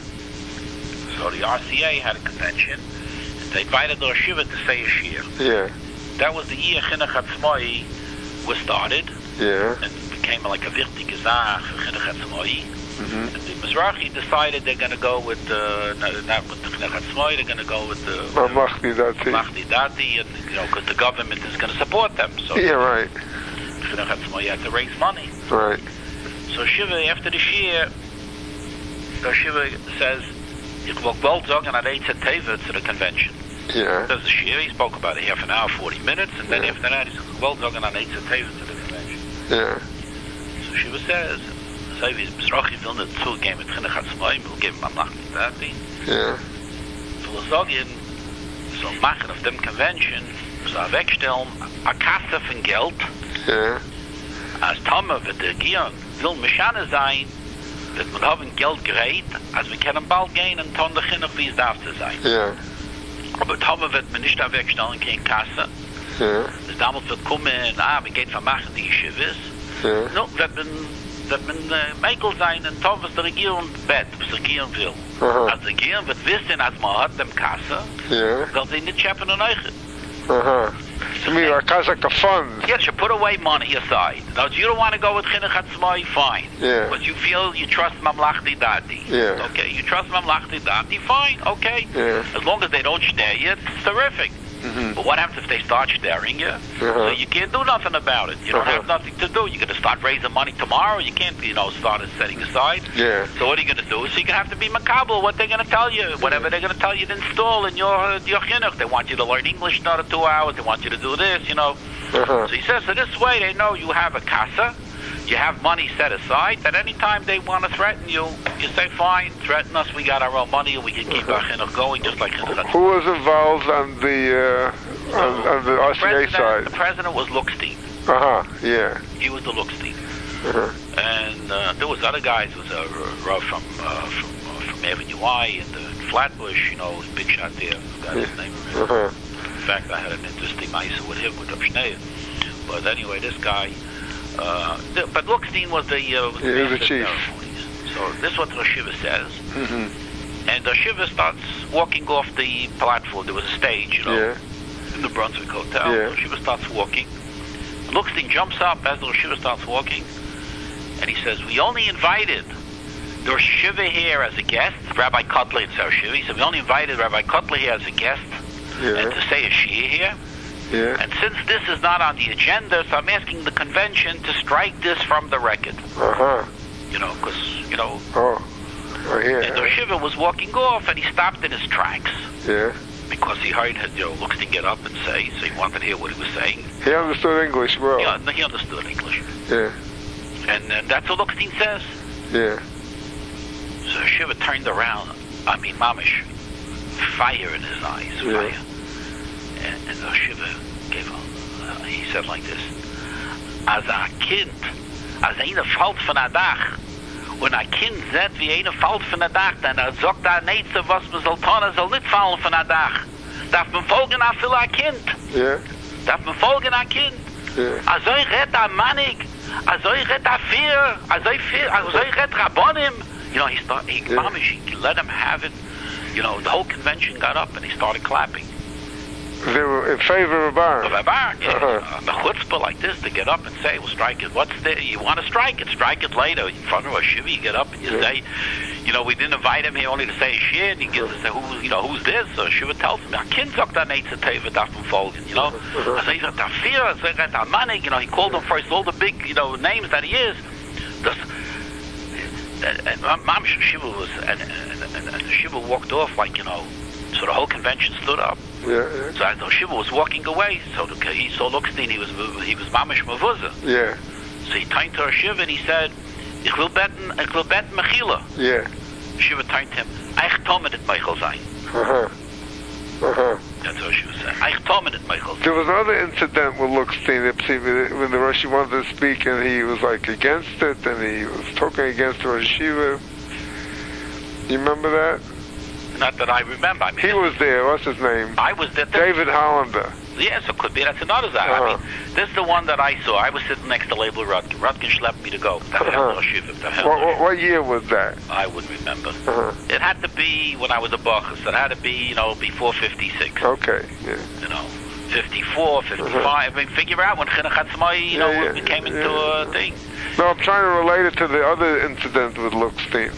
So the R C A had a convention. And they invited the Shiva to say a shir. Yeah. That was the year Chinuch Atzmai was started, Yeah. and it became like a wichtige Sache for Chinuch Atzmai. Mm-hmm. And the Mizrahi decided they're going to go with uh, not with the Chinuch Atzmai, they're going to go with the Mamachdi Dati. Mahdi Dati, and you know, because the government is going to support them. So Yeah, right. Chinuch Atzmai had to raise money. Right. So Shiva, after the Shir, the Shiva says, "Ich will bald sagen an Eitz Teva to the convention." Yeah. There's the Shir. He spoke about a half an hour, forty minutes, and then Yeah. after that, he said, "Ich will sagen an Eitz Teva to the convention." Yeah. So Shiva says, "Say we Mizrahi will not zugeben mit Chinuch Atzmai, we'll give him Mahdi Dati." Yeah. So wir sagen, so machen auf dem Convention, so wegstellen, a Kasse von Geld, Yeah. als Tomme wird der Regierung will Mechane sein, wird man haben Geld gerät, als wir können bald gehen und tun doch noch, wie es darf zu sein. Yeah. Aber Tomme wird man nicht da wegstellen, kein Kasse. Yeah. Das damals wird kommen, ah, wir gehen vermachen die Yeshivas. Yeah. No, wird man, wird man äh, Meikel sein und tun, was die Regierung bett, was die Regierung will. Uh-huh. Als die Regierung wird wissen, als man hat dem Kasse, Yeah. will sie nicht scheppen und euch. Uh-huh. You mean like like a fund? Yes, you put away money aside. Now, you don't want to go with Chinuch Atzmai, fine. Yeah. But you feel you trust Mamlachti Dati. Yeah. Okay, you trust Mamlachti Dati, fine, okay. Yeah. As long as they don't stare you, it's terrific. Mm-hmm. But what happens if they start staring you? So Uh-huh. you can't do nothing about it. You don't Uh-huh. have nothing to do. You're going to start raising money tomorrow. You can't, you know, start it setting aside. Yeah. So what are you going to do? So you're going to have to be macabre what they're going to tell you. Whatever they're going to tell you to install in your, uh, your chinuch. They want you to learn English another two hours. They want you to do this, you know. Uh-huh. So he says, so this way they know you have a casa, you have money set aside, that any time they want to threaten you, you say, fine, threaten us, we got our own money, and we can keep our chinuch going, just like chinuch. Who was involved on the uh, on, on the R C A president, side? The president was Luxstein. Uh-huh. Yeah. He was the Luxstein. Uh-huh. And uh, there was other guys, there was a Rav from, uh, from, uh, from Avenue Y and the Flatbush, you know, big shot there, I forgot his name. Uh-huh. In fact, I had an interesting night with him, with Rav Schneier. But anyway, this guy, uh, the, but Luxstein was the, uh, was Yeah, he was the master chief. ceremonies. So this is what the Shiva says. Mm-hmm. And the Shiva starts walking off the platform. There was a stage, you know, Yeah. in the Brunswick Hotel. Yeah. The Shiva starts walking. Luxstein jumps up as the Rosh Yeshiva starts walking, and he says, we only invited the Rosh Yeshiva here as a guest, Rabbi Kotler and Rosh Yeshiva. He said, we only invited Rabbi Kotler here as a guest, Yeah. and to say a shiur here. Yeah. And since this is not on the agenda, so I'm asking the convention to strike this from the record. Uh-huh. You know, because, you know, Oh. Oh, yeah. and the Rosh Yeshiva was walking off, and he stopped in his tracks. Yeah. Because he heard, you know, Luxstein get up and say, so he wanted to hear what he was saying. He understood English well. Yeah, he understood English. Yeah. And, and that's what Luxstein says. Yeah. So Shiva turned around, I mean, mamish, fire in his eyes, Yeah. fire. And, and the Shiva gave him, uh, he said like this, as a kind, als eine fällt von der Dach, und ein Kind sieht, wie eine fällt von der Dach, dann er sagt er nicht, was man soll tun, er soll nicht fallen von der Dach. Darf man folgen an für ein Kind? Yeah. Darf man folgen an Kind? Yeah. Also ich rede an Mannig, also ich rede an Vier, also ich rede an Rabbonim. You know, he started, he, Yeah. mamish, he let him have it. You know, the whole convention got up and he started clapping. They were in favor of The Barak. Barak, Uh-huh. uh, the chutzpah like this to get up and say, well, strike it. What's the, you want to strike it, strike it later. In front of a shiva, you get up and you Yeah. say, you know, we didn't invite him here only to say shit, and he gives us, who, you know, who's this? So shiva tells him, kind sagt da nicht zu teva darf man folgen, you know. Uh-huh. Also, he said, da fear, also, he said, da manig, you know, he called him first all the big, you know, names that he is. Das, and, and Mom Shiva was, and, and, and, and Shiva walked off like, you know, so the whole convention stood up. Yeah. Yeah. So as the Shiva was walking away, so the, he saw Luxstein, he was he was mamish mavuzah. Yeah. So he turned to Shiva and he said, "Ich will betten, ich will betten Mechila." Yeah. Shiva turned to him, "Ich tomen it Michael sein." Uh-huh. Uh-huh. That's what Shiva said. "Ich tomen it Michael." There was another incident with Luxstein when the Rosh wanted to speak and he was like against it and he was talking against the Rosh Yeshiva. You remember that? Not that I remember. I mean, He was there. What's his name? I was there. David Hollander. Yes, it could be. That's another side. I Uh-huh. mean, this is the one that I saw. I was sitting next to Label Rutkin. Rutkin schlepped me to go. Uh-huh. What, what, what year was that? I wouldn't remember. Uh-huh. It had to be when I was a bachus. It had to be, you know, before fifty-six. Okay. Yeah. You know, fifty-four, fifty-five. I mean, figure out when Chinuch Hatzmai, you know, Yeah, yeah, we came into yeah. a thing. No, I'm trying to relate it to the other incident with Luxstein.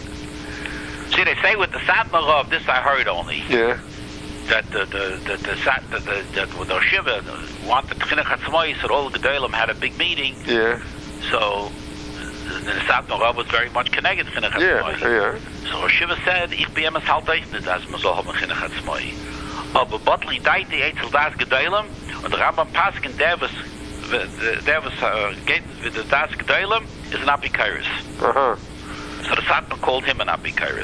See, they say with the Satmarov, this I heard only, Yeah. that the the the the Sat the, the, that with the Shiva wanted Chinuch Hatzmai, so all the Gedolim had a big meeting. Yeah. So the Satmarov was very much connected to Chinuch Yeah. Hatzmai. Yeah. So Shiva said, ich bin es halt echt nicht, als man so haben Chinuch Hatzmai. Aber Botli deit die Eitzel das Gedolim, und der Rambam Paskin, der was der was uh, geht with the das Gedolim, is an Apikairis. Uh-huh. So the Satmar called him an Apikairis.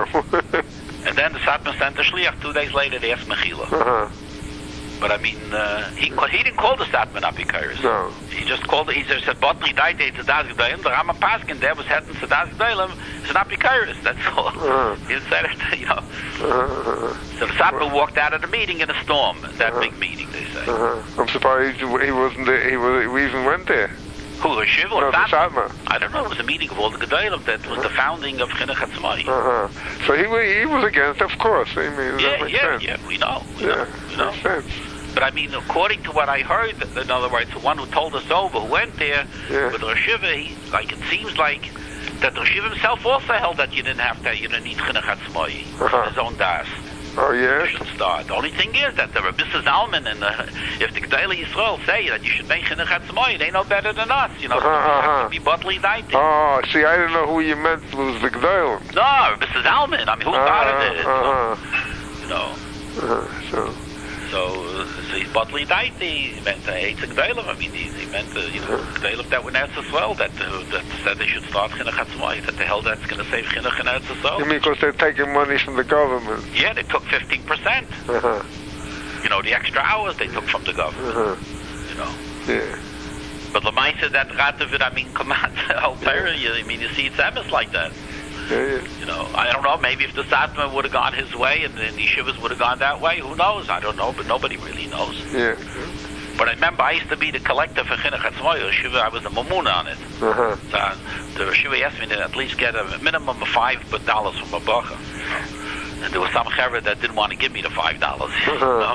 Oh. And then the Satmar sent a shliach two days later to ask Mechila. Uh-huh. But I mean, uh, he he didn't call the Satmar an Apikairis. No. He just called it, he just said, Botli deit die Eitzel das Gedolim, the Rambam Paskin, der was heading to das Gedolim, is an Apikairis. That's all. Uh-huh. He didn't say that, you know. Uh-huh. So the Satmar walked out of the meeting in a storm, that Uh-huh. big meeting, they say. Uh-huh. I'm surprised he wasn't there. He was. We even went there. Who, the Shiva No, or the Satmar? Satmar. I don't know, it was a meeting of all the Gedolim, that was the founding of Chinuch Hatzmai. Uh-huh. So he wa- he was against, of course. I mean, that Yeah, makes yeah, sense. yeah, we know, we Yeah, know, we know. makes sense. But I mean, according to what I heard, in other words, the one who told us over, who went there, Yeah. with the Shiva, he, like, it seems like that the Shiva himself also held that you didn't have to, you didn't need Chinuch Hatzmai, Uh-huh. his own das. Oh, yeah? You should start. The only thing is that the Rabbi Zalman and the, if the G'dayla Yisrael say that you should make Chinuch Hatzmai, they know better than us, you know. Uh-huh, So you have uh-huh. to be Butli Daiti. Oh, see, I didn't know who you meant was the G'daylim. No, Rabbi Zalman. I mean, who started it? Uh-huh. You know. Uh-huh. So, So, uh, so he's Butli Daiti. He meant uh, Eitz G'daylim. I mean, he, he meant, uh, you know, G'daylim that were in Eretz Yisrael, that, uh, that said they should start Chinuch Hatzmai, that the hell that's going to save Chinuch in Eretz you Yisrael. mean because they're taking money from the government? Yeah, they took fifteen percent. Uh-huh. You know, the extra hours they took from the government. Uh-huh. You know. Yeah. But Lamaisa, that Ratavid, I mean, come on, Alpera, you, I mean, you see, it's emes like that. Yeah, yeah. You know, I don't know, maybe if the Satmar would have gone his way and the Yeshivas would have gone that way, who knows? I don't know, but nobody really knows. Yeah. But I remember I used to be the collector for Chinuch Hatzmai, Yeshiva, I was the mamuna on it. Uh-huh. So the Yeshiva asked me to at least get a minimum of five dollars from a bacha. And there was some chevra that didn't want to give me the five dollars. You know?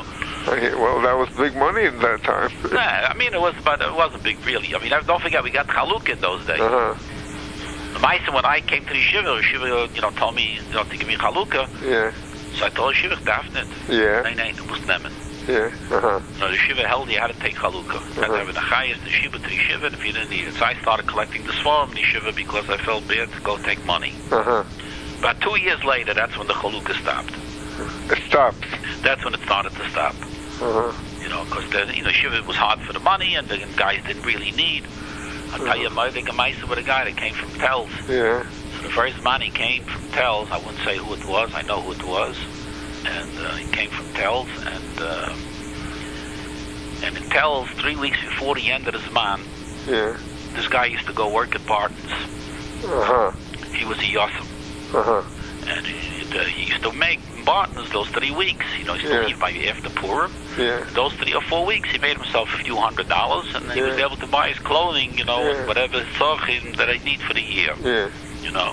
Okay, well, that was big money at that time. Nah, I mean, it was, but it wasn't big, really. I mean, don't forget, we got Chaluk in those days. Uh-huh. The Maisa, when I came to the Shiva, the Shiva, you know, told me, you know, to give me Chalukah. Yeah. So I told the Shiva, darf nicht. Yeah. Nein, nein, du musst nehmen. Yeah. Uh-huh. No, the Shiva held you had to take Chalukah. You had to have the highest, the Shiva to the Shiva, if you didn't need it. So I started collecting the swarm, the Shiva, because I felt bad to go take money. Uh-huh. About two years later, that's when the Chalukah stopped. It stopped. That's when it started to stop. Uh-huh. You know, because the you know Shiva was hard for the money, and the guys didn't really need. I'll tell you, my big Maisa with a guy that came from Tells. Yeah. So the first man he came from Tells. I wouldn't say who it was. I know who it was, and uh, he came from Tells, and uh, and in Tells, three weeks before the end of his man, Yeah. this guy used to go work at Barton's. Uh-huh. He was a Yossam, Uh-huh. and he, uh, he used to make Barton's those three weeks. You know, he used to Yeah. leave by after Purim. Yeah. Those three or four weeks, he made himself a few hundred dollars, and he Yeah. was able to buy his clothing, you know, Yeah. and whatever tzorchim that I need for the year, Yeah. you know.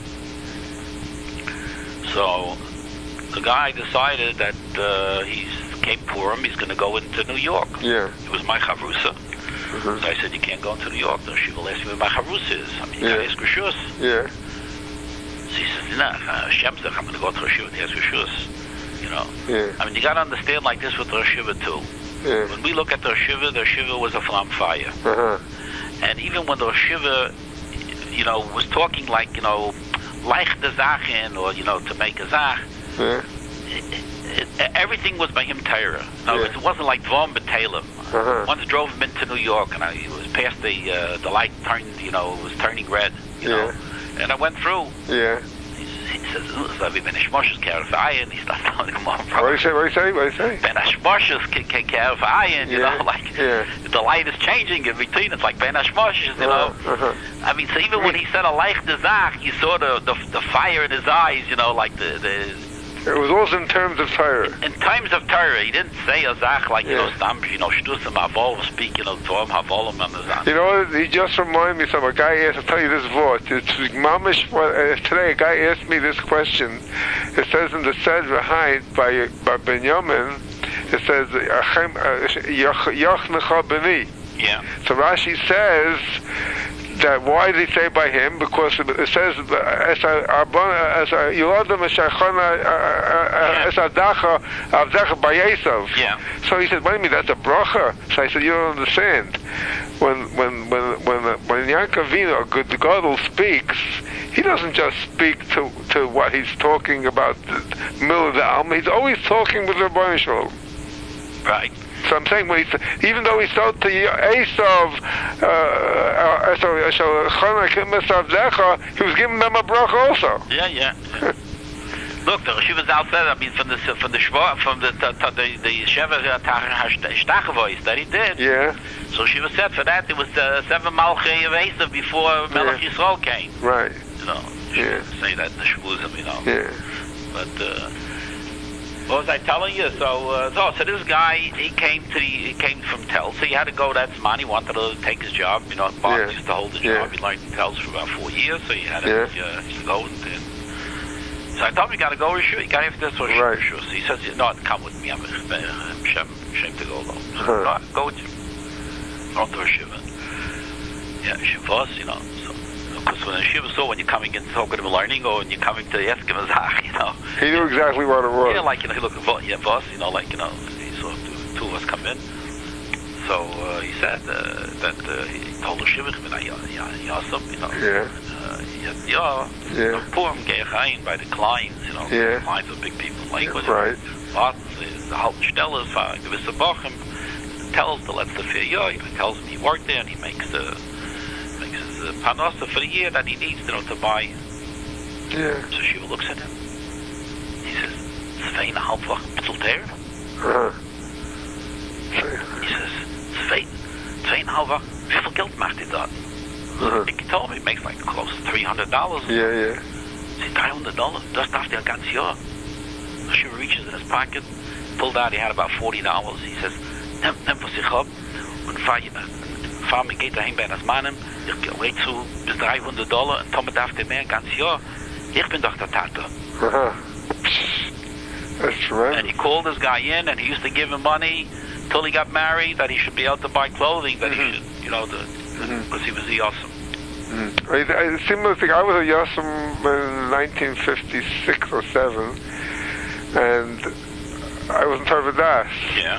So the guy decided that uh, he's came Purim, he's going to go into New York. Yeah. It was my chavrusa. Mm-hmm. So I said, you can't go into New York. No, she will ask me where my chavrusa is. I mean, you Yeah. got to ask Rishus. Yeah. So he says, no, uh, Hashem said, I'm going to go to Rishus and ask Rishus. You know. Yeah. I mean, you got to understand like this with the Shiva too. Yeah. When we look at the Shiva, the Shiva was a flam fire. Uh-huh. And even when the Shiva, you know, was talking like, you know, like the Zachin, or, you know, to make a Zach, Yeah. it, it, it, everything was by him Torah. No, Yeah. it wasn't like Dvom B'Talem. Uh-huh. Once drove him into New York, and I it was past the uh, the light turned, you know, it was turning red, you Yeah. know, and I went through. Yeah. He, he says, "I've been Ashmoshes Karafai," and he starts telling him, "Come on, What do you say? What do you say? What do you say? Ben Ashmoshes Karafai," you Yeah. know, like Yeah. the light is changing in between. It's like Ben Ashmoshes, you know. Uh-huh. I mean, so even when he said a like the Zach, you saw the, the the fire in his eyes, you know, like the the. It was also in terms of Torah. In times of Torah, he didn't say a Zach like, you Yeah. know, stam, you know, shtusim havol, speak, you know, to him havolum and the Zach. You know, he just reminded me of a guy asked, I'll tell you this voice. It's mamish, uh, today a guy asked me this question. It says in the Sed behind by, by Benjamin, it says, Yochnecha b'ni. Yeah. So Rashi says that why did he say by him? Because it says as a Yoladam Shachana as a Dacha Avdecha by Esav. Yeah. So he said, "What do you mean? That's a bracha?" So I said, "You don't understand. When when when when when Yaakov Avinu, the Gadol, speaks, he doesn't just speak to to what he's talking about the middle of the Alma. He's always talking with the Rebbeinu Shalom." Right. So I'm saying, when he, even though he told to Esav, uh, he was giving them a bracha also. Yeah, yeah. yeah. Look, the Rishiva Zal said, I mean, from the from the Shva, from the the the, the Sheva Shtach voice that he did. Yeah. So Shiva said for that it was uh, seven Malchei of Esav before Melech Yeah. Yisrael came. Right. You know, Yeah. say that in the Shvuzim, you know. Yeah. But uh, what was I telling you? So, uh, so, so this guy, he came to the, he came from Tells. So he had to go that man. He wanted to take his job. You know, Barton Yeah. used to hold the Yeah. job. He learned in Tells for about four years. So he had to, Yeah. uh, he go and, and so I told him, you got to go with you. You got to have this or Right. sure. So he says, no, come with me. I'm ashamed, ashamed to go alone. Uh-huh. No, go with you. Not to a shiva. Yeah, shivas, you know. So, because when a shiva saw when you're coming in talking to learning, or when you're coming to ask him a zach, you know. He knew exactly what it was. Yeah, like, you know, he looked at yeah, boss, you know, like, you know, he saw two, two of us come in. So uh, he said uh, that uh, he told the shiva, you know, you know. Yeah. Uh, yeah, Yeah. Purim gave rein by the clients, you know. Yeah. The clients are big people. Language. Right. Bartons is the Halten Stellers, gewisse Bochum, tells the letzte vier Jahre, he tells him he worked there and he makes the makes his uh, panosa for the year that he needs, you know, to buy. Yeah. So Shiva looks at him. He says, twee en een half wacht betelt Uh-huh. He says, twee, twee en een half wacht, hoeveel geld maakt hij dat? Uh-huh. He told me it makes like close to three hundred dollars. Yeah, yeah. He said, three hundred dollars? Das darf der ganze Jahr. Shiva reaches in his pocket, pulled out, he had about forty dollars. He says, nimm, nimm was ich hab, und fahr, fahr mir geht dahin bei das Mannem, ich rede zu bis dreihundert Dollar, und Tom darf der mehr ein ganzes Jahr. Ich bin doch der Tate. Uh-huh. That's tremendous. And he called this guy in, and he used to give him money till he got married, that he should be able to buy clothing, that mm-hmm. he should, you know, because mm-hmm. he was a Yosem. Mm-hmm. I, I, similar thing, I was a Yosem in nineteen fifty-six or seven, and I was in Tarvadas. Yeah.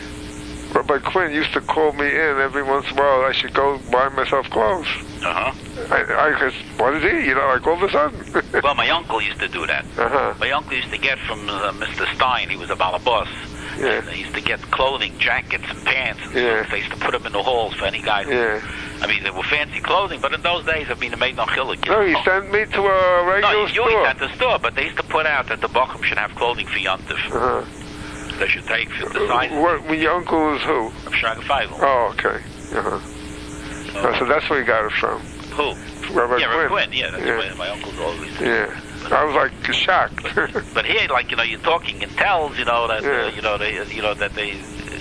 Rabbi Quinn used to call me in every once in a while. I should go buy myself clothes. Uh-huh. I, I guess, what is he? You know, like all of a sudden. Well, my uncle used to do that. Uh-huh. My uncle used to get from uh, Mister Stein, he was a balabos. Yeah. And they used to get clothing, jackets and pants, and yeah. stuff. They used to put them in the halls for any guy. Yeah. I mean, they were fancy clothing, but in those days, I mean, they made no chilik. No, he know? sent me to a regular no, store. No, he sent to the store, but they used to put out that the Bochum should have clothing for Yontif. Uh-huh. They should take for the size. What, when your uncle is who? Of Shraga Feigl. Oh, okay. Uh-huh. So, oh, so that's where you got it from. Who? Rabbi yeah, Quinn. Rabbi Quinn, yeah, that's yeah. where my uncle's always. Yeah. I was like shocked. But, but here, like, you know, you're talking in tells, you know, that, yeah. uh, you know, they, you know, that they,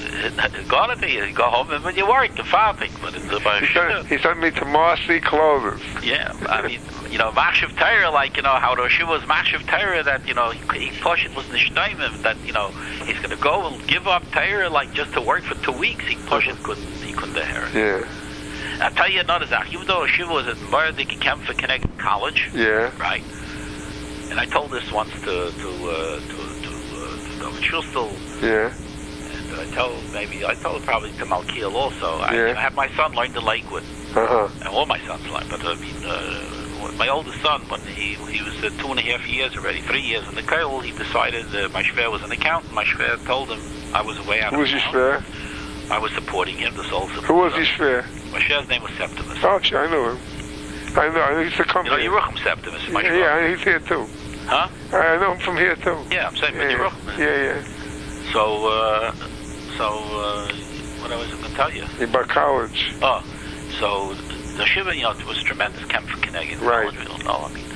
go to the, go home and when you work, the farming, but it's about he, sent, he sent me to Marcy Clothers. Yeah, I mean, you know, Machshav Torah, like, you know, how the Shiva was Machshav Torah, that, you know, he, he pushed it was the Shneimim, that, you know, he's going to go and give up Torah, like, just to work for two weeks. He pushed it, couldn't, he couldn't hear it. Yeah. I'll tell you another thing. Even though Shiva was at Maradik Camp for Connecticut College, yeah, right? And I told this once to to uh, to to, uh, to David Schustel. Yeah. And I told maybe I told probably to Malkiel also. I, yeah. I had my son learn in Lakewood. Uh huh. And all my sons learned, but I mean, uh, my oldest son, when he he was uh, two and a half years already, three years in the Koil, he decided uh, my shver was an accountant. My shver told him I was away out. Who was your shver? I was supporting him. The sole support. Who was your shver? My shver's name was Septimus. Oh, I know him. I know. I used to come. You know here. Yerucham Septimus, my yeah, shver. yeah, he's here too. Huh? I know him from here too. Yeah, I'm saying, yeah, but Yerucham. Yeah, yeah. So, uh, so uh, what I was going to tell you? About college. Oh, so the Shiva, you know, it was a tremendous camp for Connecticut. Right. We don't know. I mean,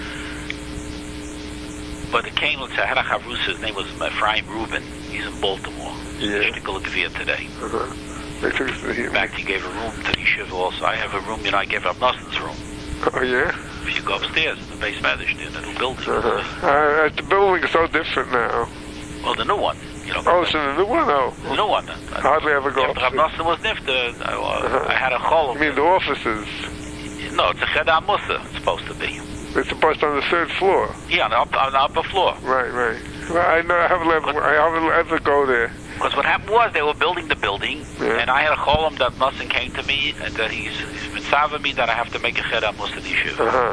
but it came. Let's say, Hera Chavrusa, his name was Ephraim Rubin. He's in Baltimore. Yeah. He's Shtikal Gvir today. Uh-huh. They took us to In fact, he gave a room to the Shiva also. I have a room, you know, I gave up Nossen's room. Oh, yeah? If you go upstairs, in the base Medish, in the new building. Uh-huh. Uh, the building is so different now. Well, the new one. You know, oh, so the new one? Oh. The new one. I hardly ever go upstairs. Nossen was nifta. I, uh, uh-huh. I had a cholom. You mean the offices? No, it's a Chedar Musa, it's supposed to be. It's supposed to be on the third floor? Yeah, on the, up, on the upper floor. Right, right. Well, I know, I haven't ever, I haven't ever go there. Because what happened was they were building the building, yeah. and I had a cholom that Nosson came to me, and that he's, he's been saving me that I have to make a Chedar Musa Yeshiva. Uh-huh.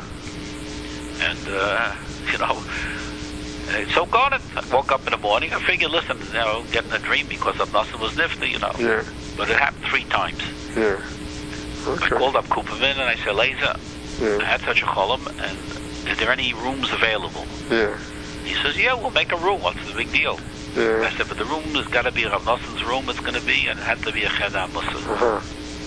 And, uh, you know, uh, so got it. I woke up in the morning, I figured, listen, you know, getting a dream because of Nosson was nifty, you know. Yeah. But it happened three times. Yeah. Okay. I called up Kuperman and I said, Laser, yeah. I had such a cholom, and is there any rooms available? Yeah. He says, yeah, we'll make a room. What's the big deal? Yeah. I said, but the room has got to be Rav Nosson's room. It's going to be, and it has to be a Chedar Musa. Uh-huh.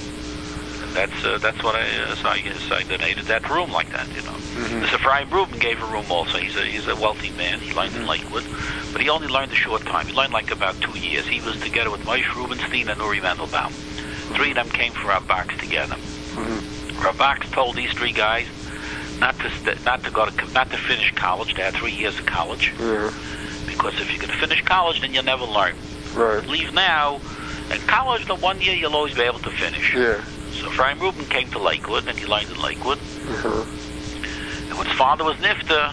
And that's uh, that's what I uh, so I, so I donated that room like that, you know. Mm-hmm. Mister Ephraim Rubin gave a room also. He's a he's a wealthy man. He learned mm-hmm. in Lakewood, but he only learned a short time. He learned like about two years. He was together with Moshe Rubinstein and Uri Mandelbaum. Three of them came from Rav Bax together. Mm-hmm. Rav Bax told these three guys not to st- not to go to not to finish college. They had three years of college. Yeah. Because if you're going to finish college, then you'll never learn. Right. Leave now. In college, the one year you'll always be able to finish. Yeah. So Ephraim Rubin came to Lakewood, and he learned in Lakewood. Mm-hmm. And when his father was nifta,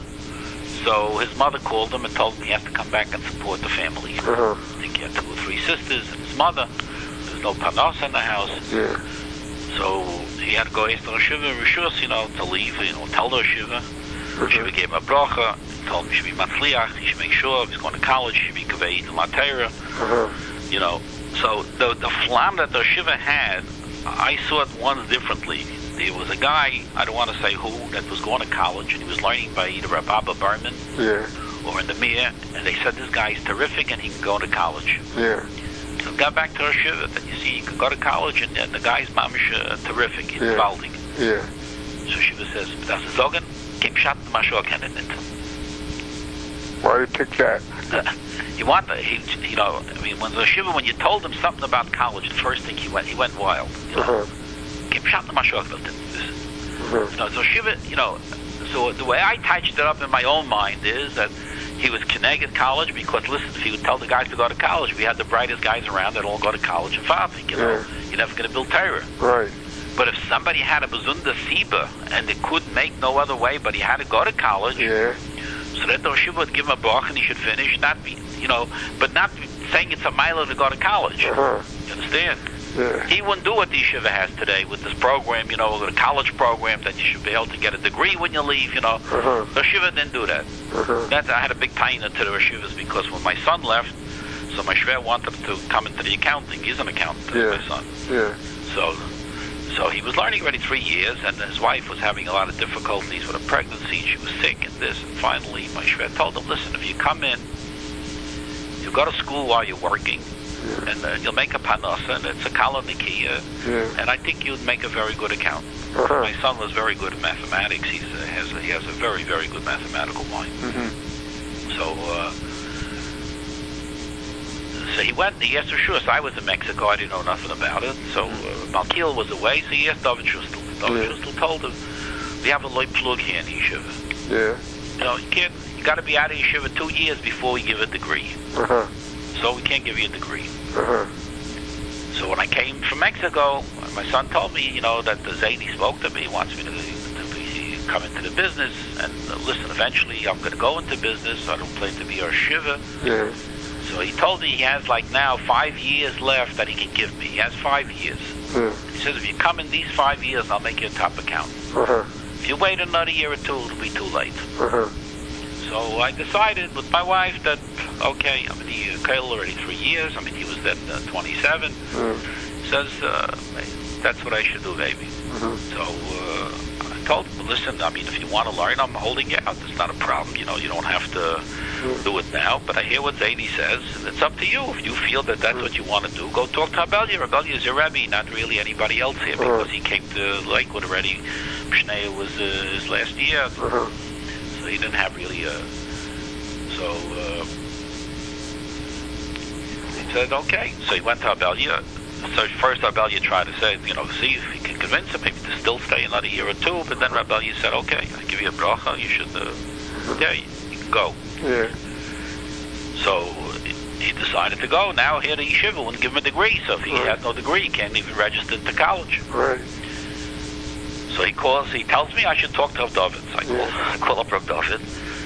so his mother called him and told him he has to come back and support the family. Uh-huh. I think he had two or three sisters and his mother. There's no panos in the house. Yeah. So he had to go ask the Shiva Rishus, you know, to leave, you know, tell the Shiva. Uh-huh. Shiva gave him a bracha. Told him he should be matzliach, he should make sure if he's going to college, he should be kavei in Latera. Uh-huh. You know, so the the flam that the Shiva had, I saw it once differently. There was a guy, I don't want to say who, that was going to college, and he was learning by either Rabbi Abba Berman yeah. or in the Mir, and they said this guy is terrific and he can go to college. Yeah. So got back to the Shiva, that you see, he can go to college, and, and the guy's mamish uh, terrific, he's yeah. balding. Yeah. So Shiva says, das ist sagen, kein Schatten, Maschur kennen nicht. Why did he pick that? You want the, he, you know, I mean, when the Shiva, when you told him something about college, the first thing he went, he went wild. You know, uh-huh. uh-huh. You know, so Shiva, you know, so the way I touched it up in my own mind is that He was Connecticut College because, listen, if he would tell the guys to go to college, we had the brightest guys around that all go to college in Farming, you know. Yeah. You're never going to build Torah. Right. But if somebody had a Bezunda Siba and it couldn't make no other way, but he had to go to college, Yeah. so that the Yeshiva would give him a brach and he should finish, not be, you know, but not saying it's a mile to go to college. Uh-huh. You understand? Yeah. He wouldn't do what the Yeshiva has today with this program, you know, the college program that you should be able to get a degree when you leave, you know. Uh-huh. The Yeshiva didn't do that. Uh-huh. That I had a big taina to the Yeshivas because when my son left, so my Shver wanted him to come into the accounting. He's an accountant, Yeah. my son. Yeah. So so he was learning already three years, and his wife was having a lot of difficulties with a pregnancy. She was sick and this, and finally my Shver told him, listen, if you come in, you go to school while you're working, Yeah. and uh, you'll make a panasa, and it's a kala nikiya, Yeah. and I think you'd make a very good accountant. Uh-huh. My son was very good at mathematics. He's, uh, has a, he has a very, very good mathematical mind. Mm-hmm. So, uh, so he went, he asked for sure. So I was in Mexico, I didn't know nothing about it. So uh, Malkiel was away, so he asked David Shustel. David Yeah. Shustel told him, we have a loy plug here in Yeshiva. Yeah. You know, you can't, you got to be out of Yeshiva two years before we give a degree. Uh-huh. So we can't give you a degree. Uh-huh. So when I came from Mexico, my son told me, you know, that the Zaidi spoke to me. He wants me to, to be, come into the business. And uh, listen, eventually I'm going to go into business. I don't plan to be a shiva. Yeah. So he told me he has like now five years left that he can give me. He has five years. Yeah. He says, if you come in these five years, I'll make you a top accountant. Uh-huh. If you wait another year or two, it'll be too late. Uh-huh. So I decided with my wife that, okay, I mean, he Kale already three years. I mean, he was then uh, twenty-seven. Mm. Says, uh, that's what I should do, baby. Mm-hmm. So uh, I told him, listen, I mean, if you want to learn, I'm holding you out. It's not a problem. You know, you don't have to Mm. do it now. But I hear what Zaidi says, and it's up to you. If you feel that that's mm. what you want to do, go talk to Abelia. Abelia is your Rebbe, not really anybody else here, because mm. he came to Lakewood already. Pshnei was uh, his last year. Mm-hmm. So he didn't have really a... So... Uh, he said, okay. So he went to Abelia. So first Abelia tried to say, you know, see if he can convince him maybe to still stay another year or two. But then Abelia said, okay, I give you a bracha. You should, uh, yeah, you, you can go. Yeah. So he decided to go. Now here the yeshiva wouldn't give him a degree. So if he right. has no degree, he can't even register to college. Right. So he calls, he tells me I should talk to Rav David. So I call, Yeah. I call up Rav David.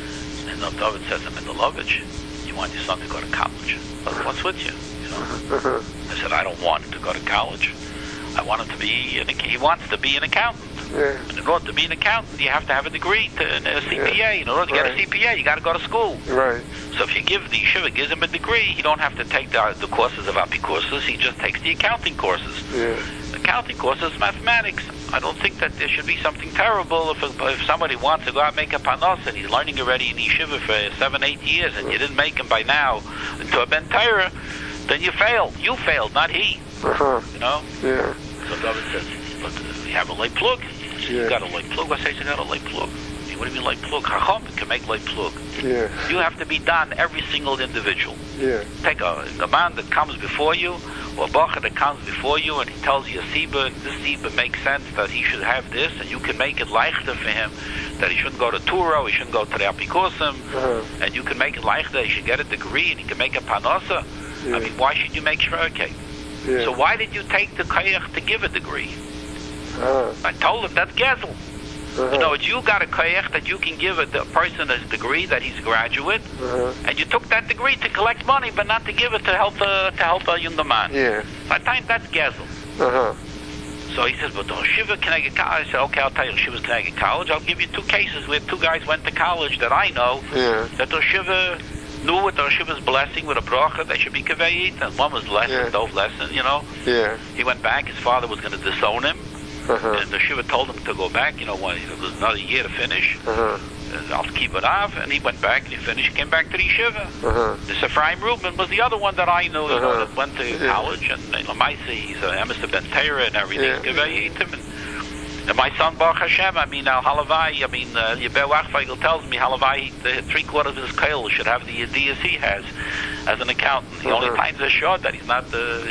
And Rav David says to me, Mendelovich, you want your son to go to college? Well, what's with you? You know? Uh-huh. I said, I don't want him to go to college. I want him to be, an, he wants to be an accountant. Yeah. And in order to be an accountant, you have to have a degree, to, a C P A. In order to Right. get a C P A, you got to go to school. Right. So if you give the yeshiva gives him a degree, he don't have to take the, the courses of apicourses. He just takes the accounting courses. Yeah. Accounting courses, mathematics. I don't think that there should be something terrible if if somebody wants to go out and make a panos and he's learning already in yeshiva for seven, eight years, and you didn't make him by now into a ben Torah, then you failed. You failed, not he. Uh-huh. You know. Yeah. So David says, but uh, you have a light plug. You Yeah. got a light plug. I say, you got a light plug. What do you mean light plug? Chacham can make light plug. Yeah. You have to be done every single individual. Yeah. Take a, a man that comes before you, or a bacher that comes before you, and he tells you a siba, this siba makes sense that he should have this, and you can make it leichter for him, that he shouldn't go to Turo, he shouldn't go to the Apikosim, Uh-huh. and you can make it leichter, he should get a degree, and he can make a panosa. Yeah. I mean, why should you make shverke? Yeah. So why did you take the koyach to give a degree? Uh-huh. I told him that's gezel. Uh-huh. You know, it's you got a koyach that you can give a, a person a degree that he's a graduate, Uh-huh. and you took that degree to collect money, but not to give it to help uh, to help a younger man. Yeah. I think that's gezel. Uh-huh. So he says, but the Shiva Connecticut College. I said, okay, I'll tell you, Shiva's Connecticut College. I'll give you two cases where two guys went to college that I know Yeah. that the Shiva knew with the Shiva's blessing with a bracha they should be kavayit, and one was lesson, Yeah. dove lesson, you know. Yeah. He went back. His father was going to disown him, Uh-huh. and the Shiva told him to go back. You know, when it was another year to finish. Uh-huh. And I'll keep it off, and he went back and he finished. Came back to the Shiva. Uh-huh. This Ephraim Rubin was the other one that I knew, you know, Uh-huh. that went to Yeah. college, and you know, Maisi, he's a Emerson Ben Torah and everything. Yeah. Kavayit him, and, and my son Baruch Hashem. I mean, now Halavai. I mean, uh, Yebel Wachfeigel tells me Halavai, the three quarters of his kail should have the D S he has as an accountant. The Uh-huh. only times is short that he's not the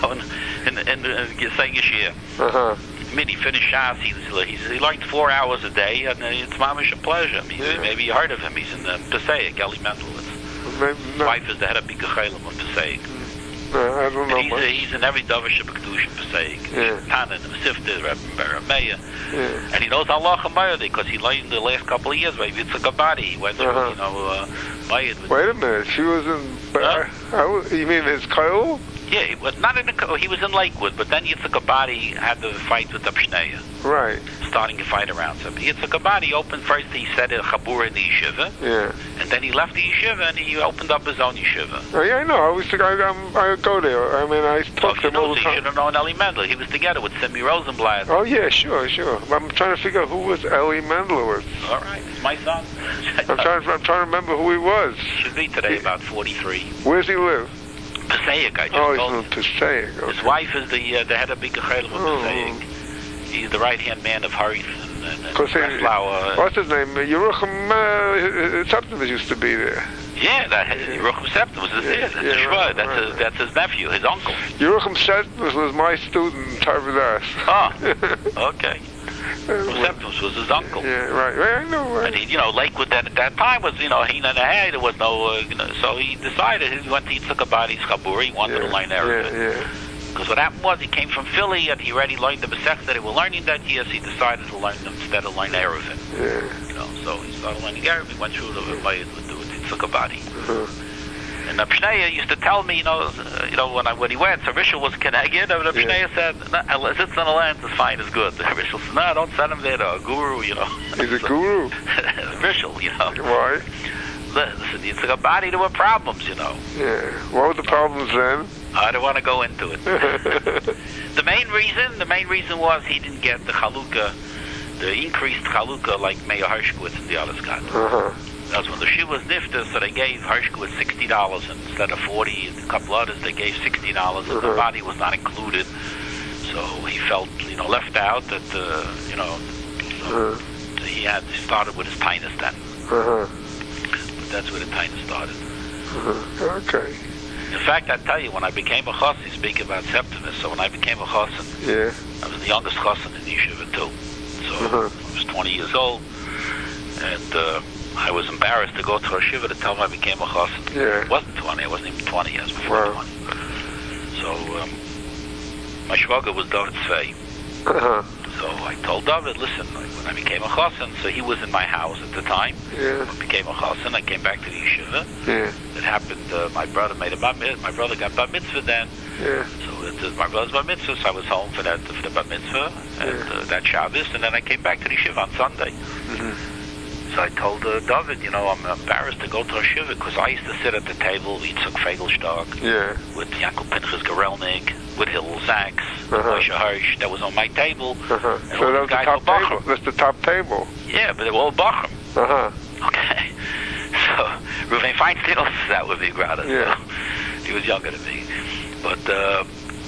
in in, in, in Geseg Yeshia. Uh-huh. I mean, he finished Shas. He's, he's, he learned four hours a day, and uh, it's mamish a pleasure. I mean, Yeah. maybe you heard of him. He's in the Passaic, Eli Mental. maybe His not. wife is the head of Bika Chaylim of Pesach. No, I don't know And he's, much. a, he's in every Dover Shabbat Pesach. Yeah. Tana, the Mesifta, Rameya. Yeah. And he knows Allah Mayad because he learned the last couple of years by Yitzhak Abadi. He went through, Uh-huh. you know, uh, Mayad. with- Wait a minute. She was in. Huh? I was, you mean his Kyle? Yeah, he was not in the, he was in Lakewood, but then Yitzhak Abadi had the fight with the Pshneya, Right. starting a fight around him. Yitzhak Abadi opened first, he said a Chabur in the yeshiva, Yeah. and then he left the yeshiva and he opened up his own yeshiva. Oh, yeah, I know. I was. I, I'm, I go there. I mean, I So talk if to you him all know, the so you should time. have known Eli Mendel. He was together with Simi Rosenblatt. Oh yeah, sure, sure. I'm trying to figure out who was Ellie Mendelowitz. All right, it's my son. I'm trying. I'm trying to remember who he was. Should be today about forty-three. Where's he live? Passaic, I just Oh, told you. he's from Passaic. His Okay. wife is the uh, the head of Bika Chaylim of Oh. Passaic. He's the right-hand man of Harith and, and, and Cause he- Breslauer. What's his name? Yerucham uh, Septimus used to be there. Yeah, that Yerucham Septimus is there. That's Yeah, a shvud. right, That's right. his that's his nephew, his uncle. Yerucham Septimus was my student in Tarvadas. Oh, okay. Septimus was his uncle. Yeah, right. right. I know. Right. And he, you know, Lakewood then at that time was, you know, he and a hay. There was no, uh, you know, so he decided he went to Yitzhak Abadi's Chabur. He wanted yeah, to learn Arabic. Yeah, yeah. Because what happened was he came from Philly and he already learned the Masech that they were learning that year, so he decided to learn them instead of learn Arabic. Yeah. You know, so he started learning Arabic, went through the Mayad with, with Yitzhak Abadi. Uh-huh. And the Pshneya used to tell me, you know, uh, you know when I, when he went, so Rishel was connected, and the Pshneya said, no, sits on the land, as fine as good. Rishel said, no, don't send him there to a guru, you know. He's a guru. Rishel, you know. Why? Listen, Yitzhak Abadi, there were problems, you know. Yeah. What were the problems then? I don't want to go into it. The main reason, the main reason was he didn't get the chalukah, the increased chalukah like Mayor Hershkowitz and the others got. Uh-huh. That's when the Shiva was nifta, so they gave Hershkowitz sixty dollars instead of forty. And a couple others they gave sixty dollars, and Uh-huh. the body was not included. So he felt, you know, left out. That uh, you know, so Uh-huh. he had started with his tinus then. Uh-huh. But that's where the tinus started. Uh-huh. Okay. In fact, I tell you, when I became a chassan, speak about Septimus. So when I became a chassan, Yeah. I was the youngest chassan in the yeshiva too. So Uh-huh. I was twenty years old, and uh, I was embarrassed to go to a shiva to tell him I became a chassan. Yeah. I wasn't twenty. I wasn't even twenty. I was before Wow. twenty. So um, my shvaga was David Tzvei. Uh-huh. So I told David, listen, like, when I became a chassan, so he was in my house at the time. Yeah. I became a chassan. I came back to the yeshiva. Yeah. It happened. Uh, my brother made a bar mitzvah. My brother got bar mitzvah then. Yeah. So it was my brother's bar mitzvah. So I was home for that for the bar mitzvah and Yeah. uh, that Shabbos, and then I came back to the yeshiva on Sunday. Mm-hmm. So I told uh, David, you know, I'm embarrassed to go to a shiva because I used to sit at the table with Yitzhak Fegelstock, Yeah. with Yaakov Pinchas Gerelnik, with Hillel Sachs, with Uh-huh. Moshe Hirsch. That was on my table. Uh-huh. And So all that the was the guys top were Bachram. table. That's the top table. Yeah, but they were all Bachram. Uh-huh. Okay. So Ruven Feinstein also sat with me, brother. Yeah. So he was younger than me. But, uh,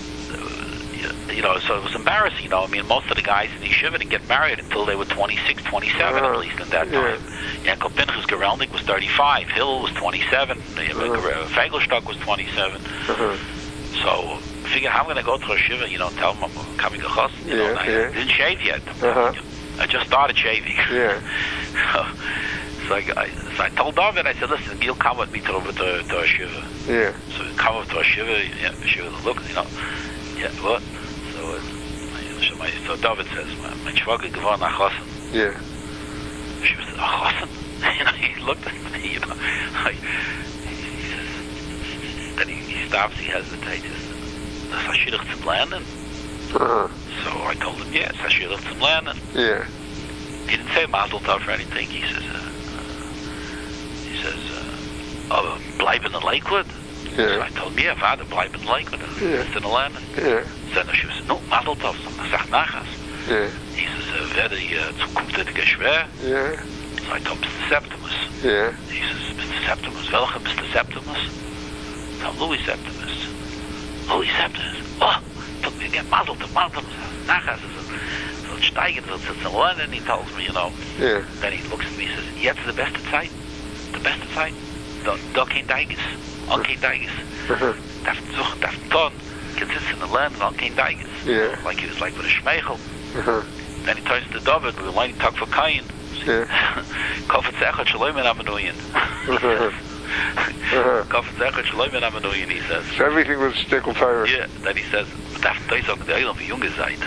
you know, so it was embarrassing, you know. I mean, most of the guys in the yeshiva didn't get married until they were twenty-six, twenty-seven, Uh-huh. at least in that Yeah. time. Yaakov Pinchas Gerelnik was thirty-five. Hill was twenty-seven. Uh-huh. Fegelstock was twenty-seven. Uh-huh. So I figured, how am I going to go to a shiva, you know, tell them I'm coming to chassan, you know, Yeah, and I yeah. didn't shave yet. Uh-huh. I just started shaving. Yeah. so, so, I, I, so I told David, I said, listen, you'll come with me to, to, to a shiva. Yeah. So we come up to a shiva, yeah, shiva, look, you know, yeah, what? So, uh, so, my, so David says, my, my shvaga gevon a chassan. Yeah. She was a chassan? You know, he looked at me, you know, like, he says, then he, he stops, he hesitates, he says, das Hashirach zum Lernen? Uh-huh. So I told him, yes, Hashirach zum Lernen. Yeah. He didn't say Mazel Tov or anything. He says, uh, uh, he says, uh, oh, bleiben in Lakewood? So Yeah. I told him, yeah, Vater, bleiben in Lakewood. Yeah. It's in the land. Yeah. Then she was, no, Mazel Tov. So I said, nachas. Yeah. He says, uh, werde ich uh, zukünftige schwer? Yeah. So I told him, Mister Septimus. Yeah. He says, Mister Septimus, welke Mister Septimus? I told him, Louis Septimus. Louis Septimus. Oh, took me again, Mazel Tov, Mazel Tov. Nachas. So it's steigen, so it's in London. He tells me, you know. Yeah. Then he looks at me and says, jetzt the beste Zeit? The beste Zeit? Da, da kein Deiges. An kein Deiges. Uh-huh. Darf suchen, darf ton. Can sit in the land and an kein Deiges. Yeah. Like he was like with a schmeichel. Uh-huh. Then he turns to David, we were learning talk for Kain. Yeah. Kofet Zechot, Shalom and Amanuyin. Uh-huh. Uh-huh. Kafin Zechert Shloimen Amanoyin, he says. So everything was Stickel Torah. Yeah, then he says, darf Teisog the Eilam wie junge seid.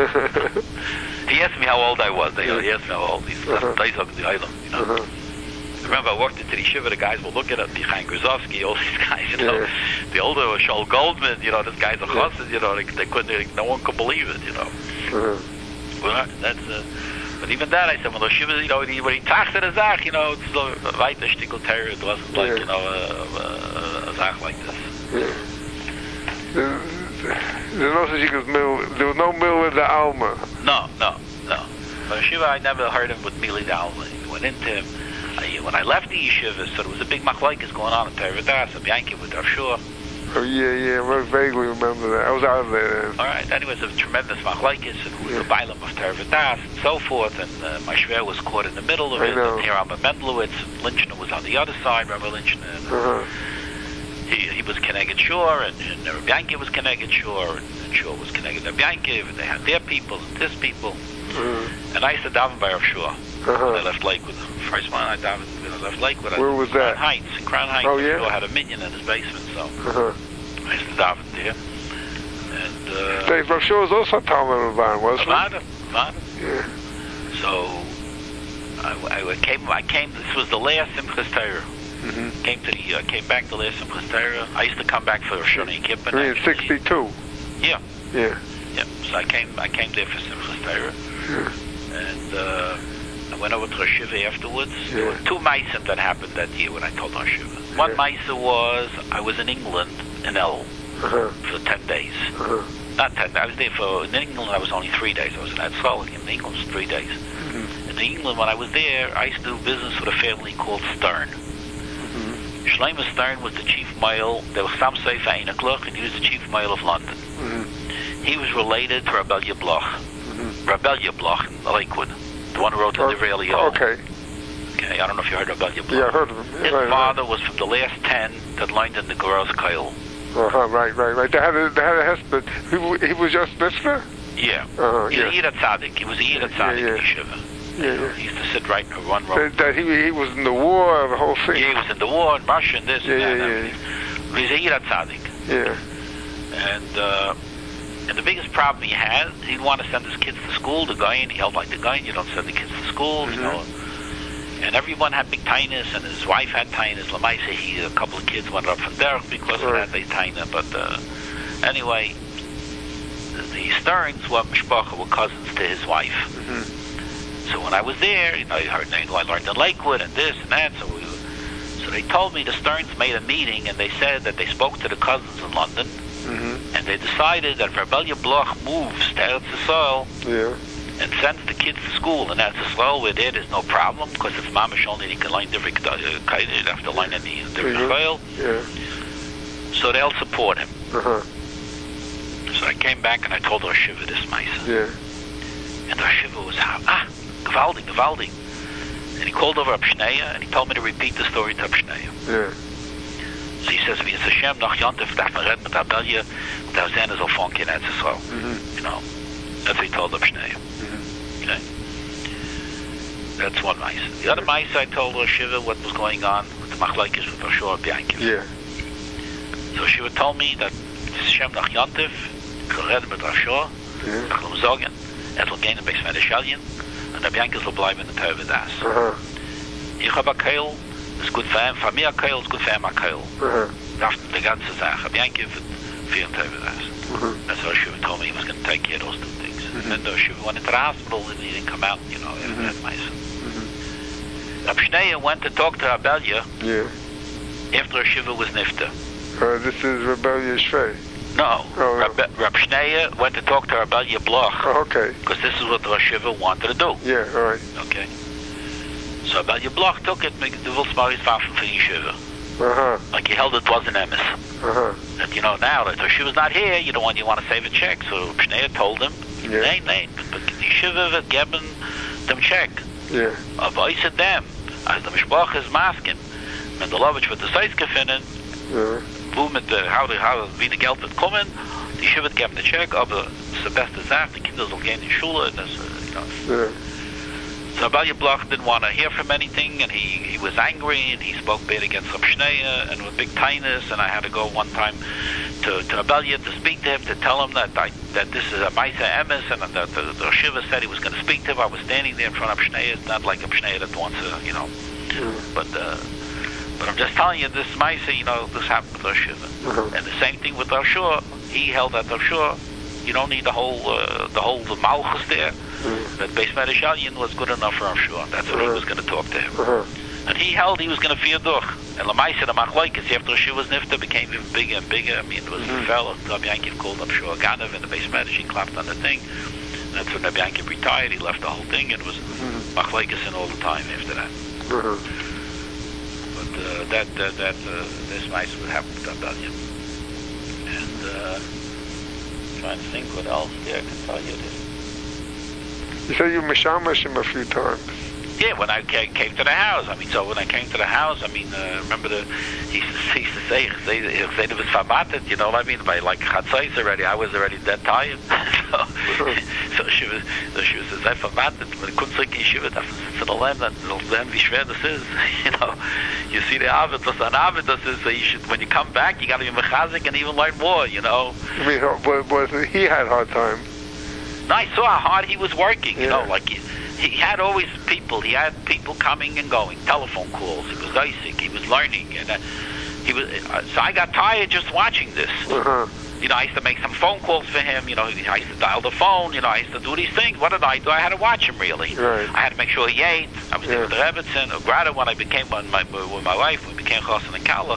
He asked me how old I was. He asked me how old. He said, darf Teisog the Eilam, you know. Uh-huh. I remember I walked into the Shiva, the guys were looking at me, Chaim Gruzovsky, all these guys, you know. Yeah. The older was Shaul Goldman, you know, this guy's a chassid, you know, they, they couldn't, they, no one could believe it, you know. Uh-huh. Well, that's, uh, but even that, I said, well, the Shiva, you know, when he, when he talks to the Zach, you know, it's so right, the Shtickle Terror, it wasn't like, Yeah. you know, a, a, a Zach like this. Yeah. There, there's no such thing as mill. There was no mill with the Alma. No, no, no. But Shiva, I never heard him with Mili Dalma. He went into him. I, when I left the yeshiva, so there was a big machlokes going on in Terevadas, and Bianchi with Rav Shua. Oh yeah, yeah. I vaguely remember that. I was out of there then. All right. Anyways, a tremendous machlokes, and who was Yeah. the Bailam of Terevadas, and so forth. And uh, my shver was caught in the middle of I it. know. And here I'm a Mendelowitz. Lynchner was on the other side, Rabbi Lynchner. And, Uh-huh. He, he was connected Shore, and, and uh, Bianchi was connected Shore, and, and Shore was connected to Bianchi, and they had their people and this people. Uh-huh. And I used to daven by Rav Shua. Uh-huh. When I left Lakewood. First one I davened when I left Lakewood. Where I, was Crown that? Heights. In Crown Heights. Oh, yeah? Rav Shua had a minion in his basement, so Uh-huh. I used to daven there. And, uh... Dave Rav Shua was also Talmud Ravan, wasn't he? Avada, Avada. Yeah. So, I, I came, I came, this was the last Simchas Torah. Mm-hmm. Came to the, uh, came back the last Simchas Torah. I used to come back for Shoni Kippur. I mean, sixty-two. Yeah. Yeah. Yeah. So I came, I came there for Simchas Torah. Yeah. And, uh... I went over to a shiva afterwards. Yeah. There were two ma'asim that happened that year when I told our shiva. One Yeah. ma'asim was I was in England in El Uh-huh. for ten days. Uh-huh. Not ten. I was there for in England. I was only three days. I was in Etzal. In England, it was three days. Mm-hmm. In England, when I was there, I used to do business with a family called Stern. Mm-hmm. Shlomo Stern was the chief male. There was some say Feinekloch, and he was the chief male of London. Mm-hmm. He was related to Rebellia Bloch. Mm-hmm. Rebellia Bloch in Lakewood. The one who wrote the Oh, Divrei Eliyahu. okay. Okay, I don't know if you heard about your Yeah, I heard of him. His Right, father was from the last ten that lined in the Goros Kyle. right. Uh-huh, right, right, right. They had a, they had a husband. He, w- he was just mitzvah? Yeah. Uh-huh, He's yeah. a Yidad Tzaddik. He was a Yidad Tzaddik yeah. in Yeshiva. Yeah, yeah. He used to sit right in a one row. That, that he, he was in the war, the whole thing. Yeah, he was in the war in Russia and this Yeah, and that. yeah, and yeah. everything. But he's a Yidad Tzaddik. Yeah. And, uh, and the biggest problem he had, he'd want to send his kids to school. The guy, he held like the guy, you don't send the kids to school, Mm-hmm. you know. And everyone had big tinus, and his wife had tinus. Lamaisa, he, a couple of kids went up from Derek because Right. of that, they tinus. But uh, anyway, the, the Sterns were mishpacha, were cousins to his wife. Mm-hmm. So when I was there, you know, I heard I learned in Lakewood and this and that. So we, so they told me the Sterns made a meeting, and they said that they spoke to the cousins in London, Mm-hmm. and they decided that if Rebellia Bloch moves to Eretz Yisrael Yeah. and sends the kids to school in Eretz Yisrael, where there there's no problem because it's mamish only they can learn different kaidid after learning the different Mhm. Yisrael, Yeah. so they'll support him. Uh-huh. So I came back and I told our shiva this ma'isa, Yeah. and our shiva was ah Gavaldi, Gavaldi, and he called over Abshneya and he told me to repeat the story to Abshneya. Yeah. So he says, "Wie es Hashem nach Yontif darf man reden mit Abelja, und der Zehn ist auf Fonke in Eretz Yisrael." Mm-hmm. You know, that's what he told Abshneya. Mm-hmm. Okay. That's one mice. The other mice I told her Shiva what was going on with the machlokes with Rosh Bianchi. Yeah. So Shiva told me that Hashem nach Yontif, gered mit Rosh, Yeah. ich will ihm sagen, er soll gehen bei Sven Shalien, und der Bianchi soll bleiben in der Terevedas. Uh-huh. Ich habe Keil, ist gut für ihn, für mir Keil, ist gut für ihn Keil. Uh-huh. Das ist die ganze Sache. Bianchi für vier Terevedas. Mm-hmm. That's what Shiva told me. He was going to take care of those two things. Mm-hmm. And then Shiva went into the hospital and he didn't come out, you know, after that mice. Mm-hmm. Abshneya went to talk to Abelja Yeah. after Shiva was nifta. Uh, this is rebellious Shvei. No, Oh, no. Rab Abshneya went to talk to Abelja Bloch Oh, okay. because this is what Rosh Shiva wanted to do. Yeah, all right. Okay. So Abelja Bloch took it, make the Wilsmaris Waffen for Yeshiva. Uh-huh. Like he held it was an emes. Uh-huh. And you know now that Yeshiva's not here, you don't want you want to save a check. So Abshneya told him, Yeah. "Nein, nein, but Yeshiva wird geben dem check." Yeah. Aber ich said them, als der Mischbach ist Masken, Mendelowitsch wird das Eis gefunden, Yeah. wo mit der, how, how, wie die Geld wird kommen, die Yeshiva wird geben den check, aber es ist die beste Sache, die Kinder sollen gehen in die Schule, und das, you know. Yeah. So Abalia Bloch didn't want to hear from anything, and he, he was angry, and he spoke bad against Rav Shneur, and with big tightness, and I had to go one time to, to Abalia to speak to him, to tell him that I, that this is a Maisa Emes, and that the, the, the Shiva said he was going to speak to him. I was standing there in front of Shneur. It's not like a Shneur that wants to, you know, mm-hmm. but uh, but I'm just telling you, this Maisa, you know, this happened with Rosh Shiva. Mm-hmm. And the same thing with Rosh Shur. He held that Rosh Shur, you don't need the whole, uh, the whole the Malchus there. Mm-hmm. That Beis Medrash Elyon was good enough for Rosh Shur. That's what mm-hmm. he was going to talk to him. Mm-hmm. And he held he was going to fear Duch. And Lamaisa, the Machlokes, after Rosh Shiva's Nifta, became even bigger and bigger. I mean, it was mm-hmm. a fellow. Rabbi Yankiv called up Shur Ganav in the Beis Medrash. He clapped on the thing. And that's when Rabbi Yankiv retired. He left the whole thing, and it was mm-hmm. Machlokes in all the time after that. Mm-hmm. But uh, that, uh, that, uh, this Maisa would happen to Abalia. And, uh, I'm trying to think what else there I can tell you this. You said you mishamash him a few times. Yeah, when I came, came to the house. I mean, so when I came to the house, I mean, uh, remember the, he used to, he used to say, he said it was fabatet, you know what I mean? By like chatzais already, I was already dead tired. so, so she was, so she was say fabatet, but kunstrik in shiva, das ist the land, that will learn wie schwer das is. You know, you see the avid, that's an avid, das is, so you should, when you come back, you got to be mechazik and even learn more, you know. I mean, was, was, he had a hard time. No, I saw how hard he was working, you yeah. know, like he, he had always people, he had people coming and going, telephone calls, he was Isaac, he was learning, and uh, he was, uh, so I got tired just watching this. Uh-huh. You know, I used to make some phone calls for him, you know, I used to dial the phone, you know, I used to do these things. What did I do? I had to watch him, really. Right. I had to make sure he ate. I was there with the Rebbetzin, or Grada, when I became, when my, with my wife, we became Chassan and Kala.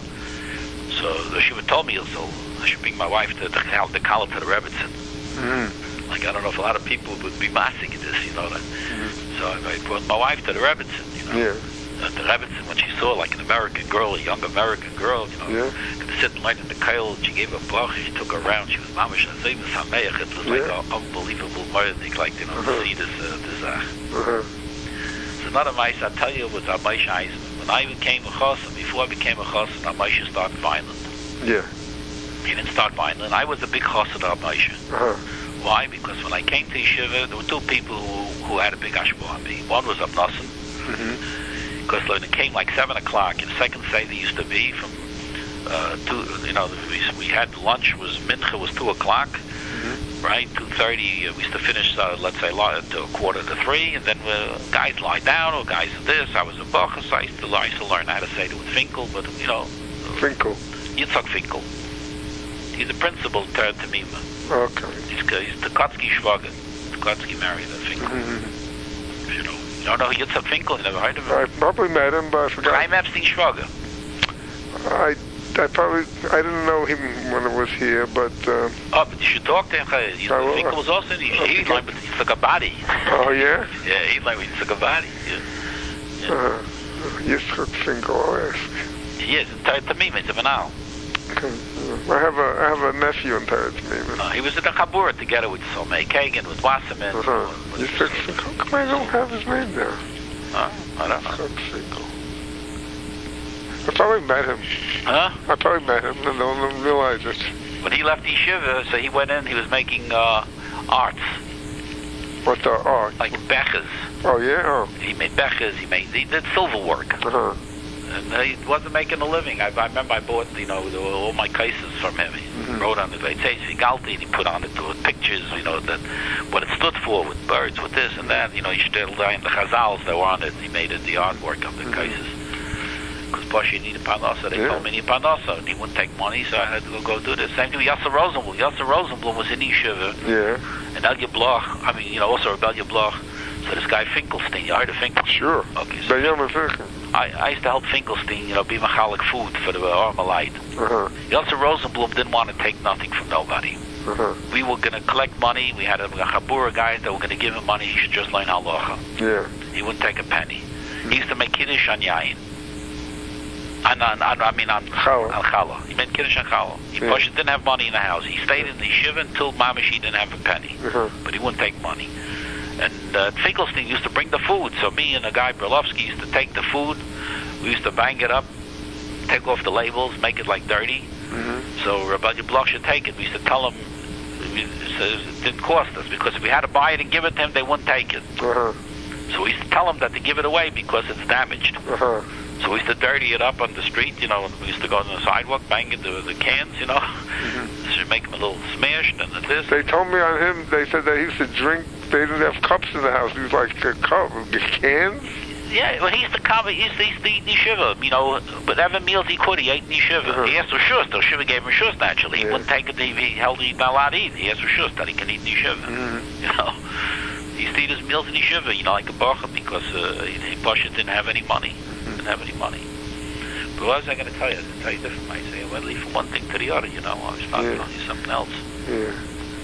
So she would tell me, so I should bring my wife to the, the Kala to the Rebbetzin. Mm-hmm. Like, I don't know if a lot of people would be massing in this, you know. That. Mm-hmm. So I, I brought my wife to the Rebbetzin, you know. Yeah. At the Rebbetzin, when she saw, like, an American girl, a young American girl, you know, yeah. to sit and light in the kail, she gave her brach, she took her around, she was mamish, and it was hameach, it was like yeah. an unbelievable murder, like, you know, uh-huh. to see this, uh, this, uh. Uh-huh. So another mice, I tell you, was Amash Eisman. When I became a chassan, before I became a chassan, Amash started violent. Yeah. He didn't start violent. I was a big chassan of Amash. Uh-huh. Why? Because when I came to Yeshiva, there were two people who, who had a big ashpah on me. One was Abnasan, mm-hmm. because when it came like seven o'clock, and the second Seder used to be from uh, two. You know, we, we had lunch was mincha was two o'clock, mm-hmm. right? Two thirty. Uh, we used to finish, uh, let's say, to a quarter to three, and then uh, guys lie down or guys do this. I was a bachas. I used to, I used to learn how to say it with Finkel, but you know, Finkel. Yitzhak Finkel. He's a principal third Tamima. Okay. He's, he's the Kotsky Schwager. Kotsky married a Finkel. Mm-hmm. You know, you don't know who Yitzhak Finkel? You never heard of him? I probably met him, but I forgot. Chaim Epstein Schwager. I, I probably, I didn't know him when I was here, but. Uh, oh, but you should talk to him. Yitzhak Finkel was also, he, he learned with Yitzhak Abadi. Oh, yeah? Yeah, he learned with Yitzhak Abadi. Yeah. Yeah. Uh, Yitzhak Finkel, I'll ask. He is, in Tayat Tamim, he's a Vanal. Okay. I have a I have a nephew in Tayat Tamim. Uh, he was in the Chabura together with Somei Kagan, with Wasserman. Uh-huh. Yitzhak Finkel. How come I don't have his name there? Huh? I don't know. Yitzhak Finkel. I probably met him. Huh? I probably met him and don't even realize it. When he left Yeshiva, so he went in, he was making uh, arts. What the art? Like Bechers. Oh, yeah? Oh. He made Bechers, he made, he did silver work. Uh-huh. And uh, he wasn't making a living. I, I remember I bought, you know, the, all my cases from him. He mm-hmm. wrote on it, Galti, and he put on it with pictures, you know, that what it stood for, with birds, with this and that. You know, he still in the Chazals that were on it. He made it the artwork of the mm-hmm. cases. Because Boshi needed Parnasa. They yeah. told me he needed Parnasa, and he wouldn't take money, so I had to go, go do this. Same thing with Yasser Rosenblum. Yasser Rosenblum was in Yeshiva. Yeah. And Elia Bloch, I mean, you know, also Rebellia Bloch. So this guy Finkelstein, you heard of Finkelstein? Sure. Okay. So I, I used to help Finkelstein, you know, be machalik food for the Armalite. Uh-huh. Yosef Rosenblum didn't want to take nothing from nobody. Uh-huh. We were going to collect money. We had a Chabura guys that were going to give him money. He should just learn halacha. Yeah. He wouldn't take a penny. Mm-hmm. He used to make kiddush on yayin. On, on, on, I mean on challah. On challah. He made kiddush on challah. He yeah. didn't have money in the house. He stayed in the yeshiva until mamish he didn't have a penny. Uh-huh. But he wouldn't take money. And uh, Finkelstein used to bring the food. So me and the guy Berlovsky used to take the food. We used to bang it up, take off the labels, make it like dirty. Mm-hmm. So Rabbi Bloch should take it. We used to tell him it didn't cost us, because if we had to buy it and give it to him, they wouldn't take it. Uh-huh. So we used to tell them that to give it away because it's damaged. Uh-huh. So we used to dirty it up on the street, you know, and we used to go on the sidewalk, banging the, the cans, you know, Mm-hmm. to make them a little smashed and this. They told me on him, they said that he used to drink, they didn't have cups in the house. He was like a cup, cans? Yeah, well, he used to come, he used to, he used to eat in yeshiva, you know, whatever meals he could, he ate in yeshiva. Uh-huh. He asked for shus, the yeshiva gave him shus naturally. He Yeah. wouldn't take it, he, he held he not allowed to eat. He asked for shus that he can eat in yeshiva, Mm-hmm. you know. He used to eat his meals in yeshiva, you know, like a bacha, because uh, he, he Pasha didn't have any money, Mm-hmm. didn't have any money. But what was I going to tell you? I was going to tell you different. I say, well, leave from one thing to the other, you know. I was talking Yeah. about you something else. Yeah.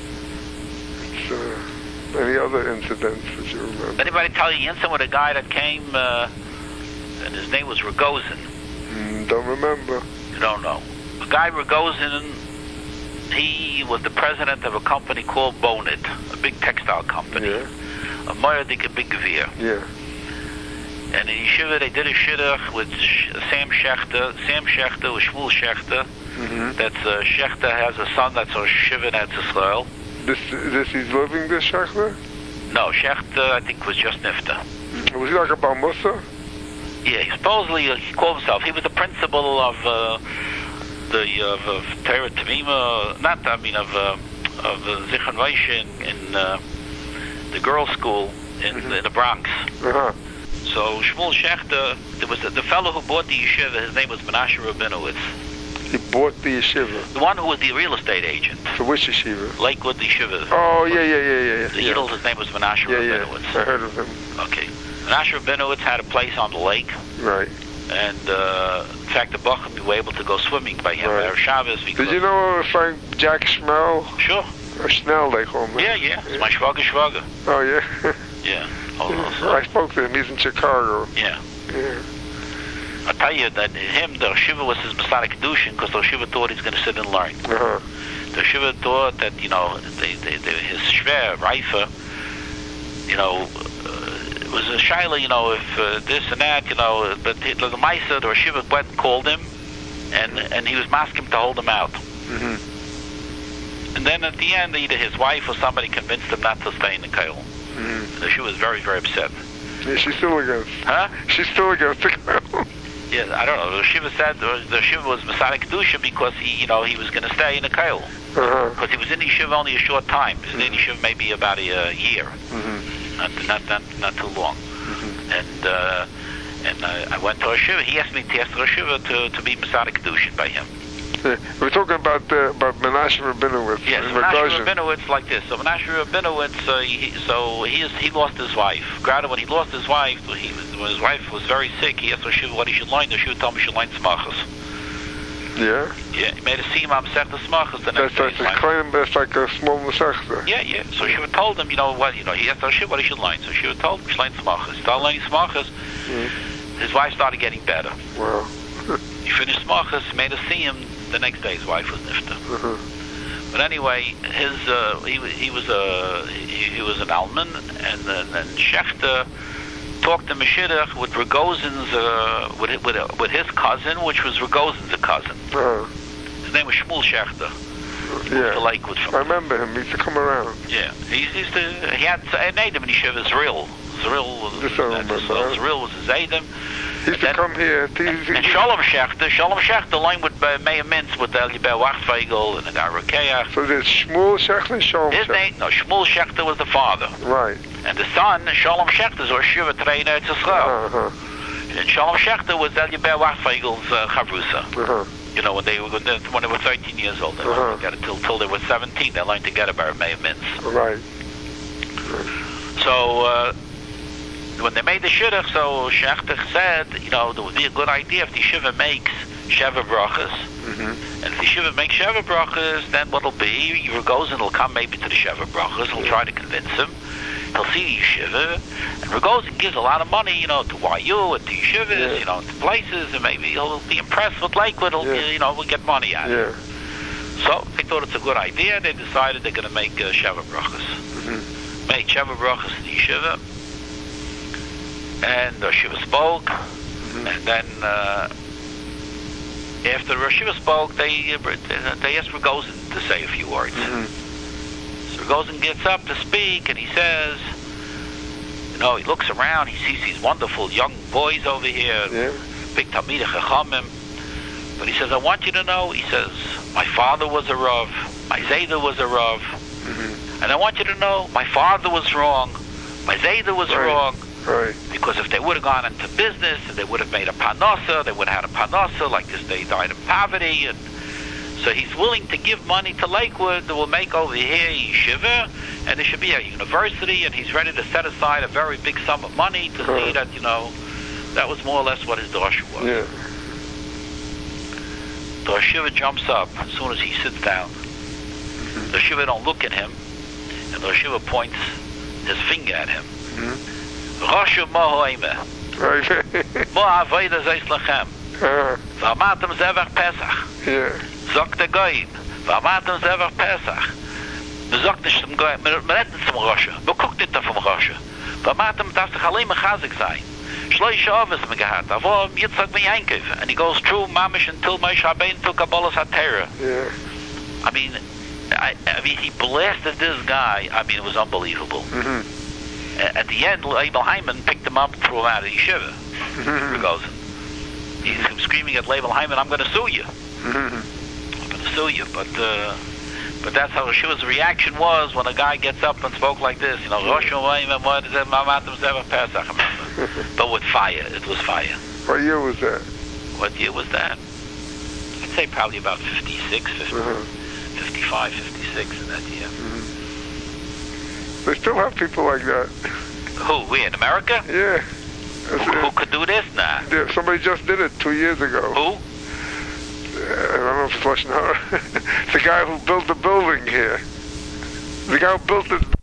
It's, uh, any other incidents that you remember? Anybody tell you the incident with a guy that came, uh, and his name was Rogozin? Mm, don't remember. You don't know. A guy Rogozin, he was the president of a company called Bonit, a big textile company. Yeah. A Moyadik, a big Gevir. Yeah. And in Yeshiva, they did a shidduch with Sh- Sam Schechter. Sam Schechter was Shmuel Schechter. Mm-hmm. That's uh, Schechter has a son that's a Shiva that's Israel. This, this, he's living this Shechler? No, Schechter, I think, was just Nifta. Was he like a Bar Musa? Yeah, he supposedly uh, he called himself. He was the principal of uh, the of, of Torah Tamima, not I mean of uh, of uh, Zichron Moshe in, in uh, the girls' school in, Mm-hmm. in the Bronx. Uh-huh. So Shmuel Schechter, there was the, the fellow who bought the yeshiva. His name was Menashe Rabinowitz. He bought the yeshiva. The one who was the real estate agent. So which yeshiva? Lakewood Yeshiva. Oh, yeah, yeah, yeah, yeah. The yeah. Yidel, his name was Menashe Yeah, yeah. Rabinowitz. I heard of him. Okay. Menashe Rabinowitz had a place on the lake. Right. And uh, in fact, the Bacham, we were able to go swimming by him Right. at Shabbos. Because Did you know Frank Jack Schmel? Sure. Or Schnell, they call him. Yeah, yeah. It's my Schwager Schwager. Oh, yeah? Yeah. Also, I spoke to him. He's in Chicago. yeah. Yeah. I tell you that him, the Shiva was his Masada Kedushin, because the Shiva thought he's going to sit and learn. Uh-huh. The Shiva thought that, you know, they, they, they, his Shver, Raifa, you know, uh, it was a Shaila, you know, if uh, this and that, you know, but the, the Maisa, the Shiva went and called him, and, and he was asking him to hold him out. Mm-hmm. And then at the end, either his wife or somebody convinced him not to stay in the Kail. Mm-hmm. The Shiva was very, very upset. Yeah, she's still against. Huh? She's still against the Kail. Yeah, I don't know. The Shiva said uh, the Shiva was Masada Kedusha because he, you know, he was going to stay in the Kail. Uh-huh. Because he was in the Yeshiva only a short time. He was in the Yeshiva maybe about a uh, year, Mm-hmm. not, not not not too long. Mm-hmm. And uh, and uh, I went to a Yeshiva. He asked me to ask the Yeshiva to to be Masada Kedushin by him. Yeah. We're talking about uh, about Menashe Rabinowitz. Yes, in Menashe Rogozin. Rabinowitz like this. So Menashe Rabinowitz, uh, he, so he is, he lost his wife. Grada, when he lost his wife, he was, when his wife was very sick. He asked the Yeshiva what he should learn. The Yeshiva told him he should learn Smachas. Yeah. Yeah, he made a siyam Masechta Smachas the next That's day. like His a wife- claim. That's like a small masechta. Yeah, yeah. So Shiva told him, you know what, you know, he asked Hashem what he should learn. So Shiva told him he should learn Smachas. He started learning Smachas. Mm. His wife started getting better. Wow. He finished Smachas, made a siyam. The next day his wife was nifta. Uh-huh. But anyway, his uh, he he was a he, he was an alman, and then and Schechter talked to Meshidach with Rogozin's uh, with with with his cousin, which was Rogozin's cousin. Uh-huh. His name was Shmuel Schechter. Yeah. The Lakewood from I remember him. He used to come around. Yeah, he used to. He had a native in Yeshiva, Zril. Zril was This I remember, huh? Zril was his Adam. He used to then- come here. He, he, And Shalom Schechter, Shalom Schechter, along with uh, Meir Mintz, with Eliyahu Wachtfeigel and the guy Rokeach. so there's Shmuel Shechler and Shalom His Shechler. name, no, Shmuel Schechter was the father, Right. and the son, Shalom Schechter, was Shiva trainer to Israel. Uh-huh. And Shalom Schechter was Eliyahu Wachtfeigel's uh, chavrusa. Uh-huh. You know, when they were when they were thirteen years old, they Uh-huh. learned together till till they were seventeen. They learned together by Meir Mintz. Right. So uh, when they made the shidduch, so Schechter said, you know, it would be a good idea if the Shiva makes Sheva brachas. Mm-hmm. And if the Shiva makes Sheva brachas, then what'll be, Rogozin will come maybe to the Sheva brachas. He'll try to convince him. He'll see the yeshiva, and Rogozin gives a lot of money, you know, to Y U and to yeshivas, Yeah. you know, to places, and maybe he'll be impressed with Lakewood. He'll, Yeah. you know, we'll get money out of it. Yeah. So they thought it's a good idea. They decided they're going to make uh, Sheva brachas. Mm-hmm. Made Sheva brachas to the yeshiva, and the yeshiva spoke, Mm-hmm. and then uh, after the yeshiva spoke, they uh, they asked Rogozin to say a few words. Mm-hmm. So Rogozin gets up to speak, and he says, You know, he looks around, he sees these wonderful young boys over here, Yeah. big Talmidei Chachamim. But he says, I want you to know, he says, my father was a Rav, my Zayda was a Rav, Mm-hmm. and I want you to know, my father was wrong, my Zayda was Right. wrong, Right. because if they would have gone into business, they would have made a panosa, they would have had a panosa, like this, they died in poverty, and so he's willing to give money to Lakewood that will make over here yeshiva, and there should be a university, and he's ready to set aside a very big sum of money to see Right. that, you know, that was more or less what his drasha was. Yeah. The Yeshiva jumps up as soon as he sits down. The Yeshiva don't look at him, and the Yeshiva points his finger at him. Roshu mo hoime, Right. mo avoida zeis lachem, Uh, v'amatem zevach Pesach, yeah. sagt der Goyim, v'amatem zevach Pesach. Man sagt nicht zum Goyim, man redet nicht zum Roshu, man guckt nicht auf dem Roshu. V'amatem darf sich allein mechazik sein. Shloisha Ovis me gehad, avo Yitzhak ben Yankiv, and he goes through Mamish until Moshe Rabbeinu took Kabbalas HaTorah. Yeah. I mean, I, I mean, he blasted this guy. I mean, it was unbelievable. Mm-hmm. A- At the end, Abel Hyman picked him up, threw him out of yeshiva. Mm-hmm. He goes, he's screaming at Abel Hyman, "I'm going to sue you. Mm-hmm. I'm going to sue you." But uh, but that's how Yeshiva's reaction was when a guy gets up and spoke like this. You know, Rosh Hashanah, what is it? Mamatim Zevach Pesach. But with fire, it was fire. What year was that? What year was that? I'd say probably about fifty-six, fifty, Uh-huh. fifty-five, fifty-six in that year. They still have people like that. Who? We in America? Yeah. Who, That's who it. could do this now? Yeah, somebody just did it two years ago. Who? Uh, I don't know if it's Lashon Hara. The guy who built the building here. The guy who built this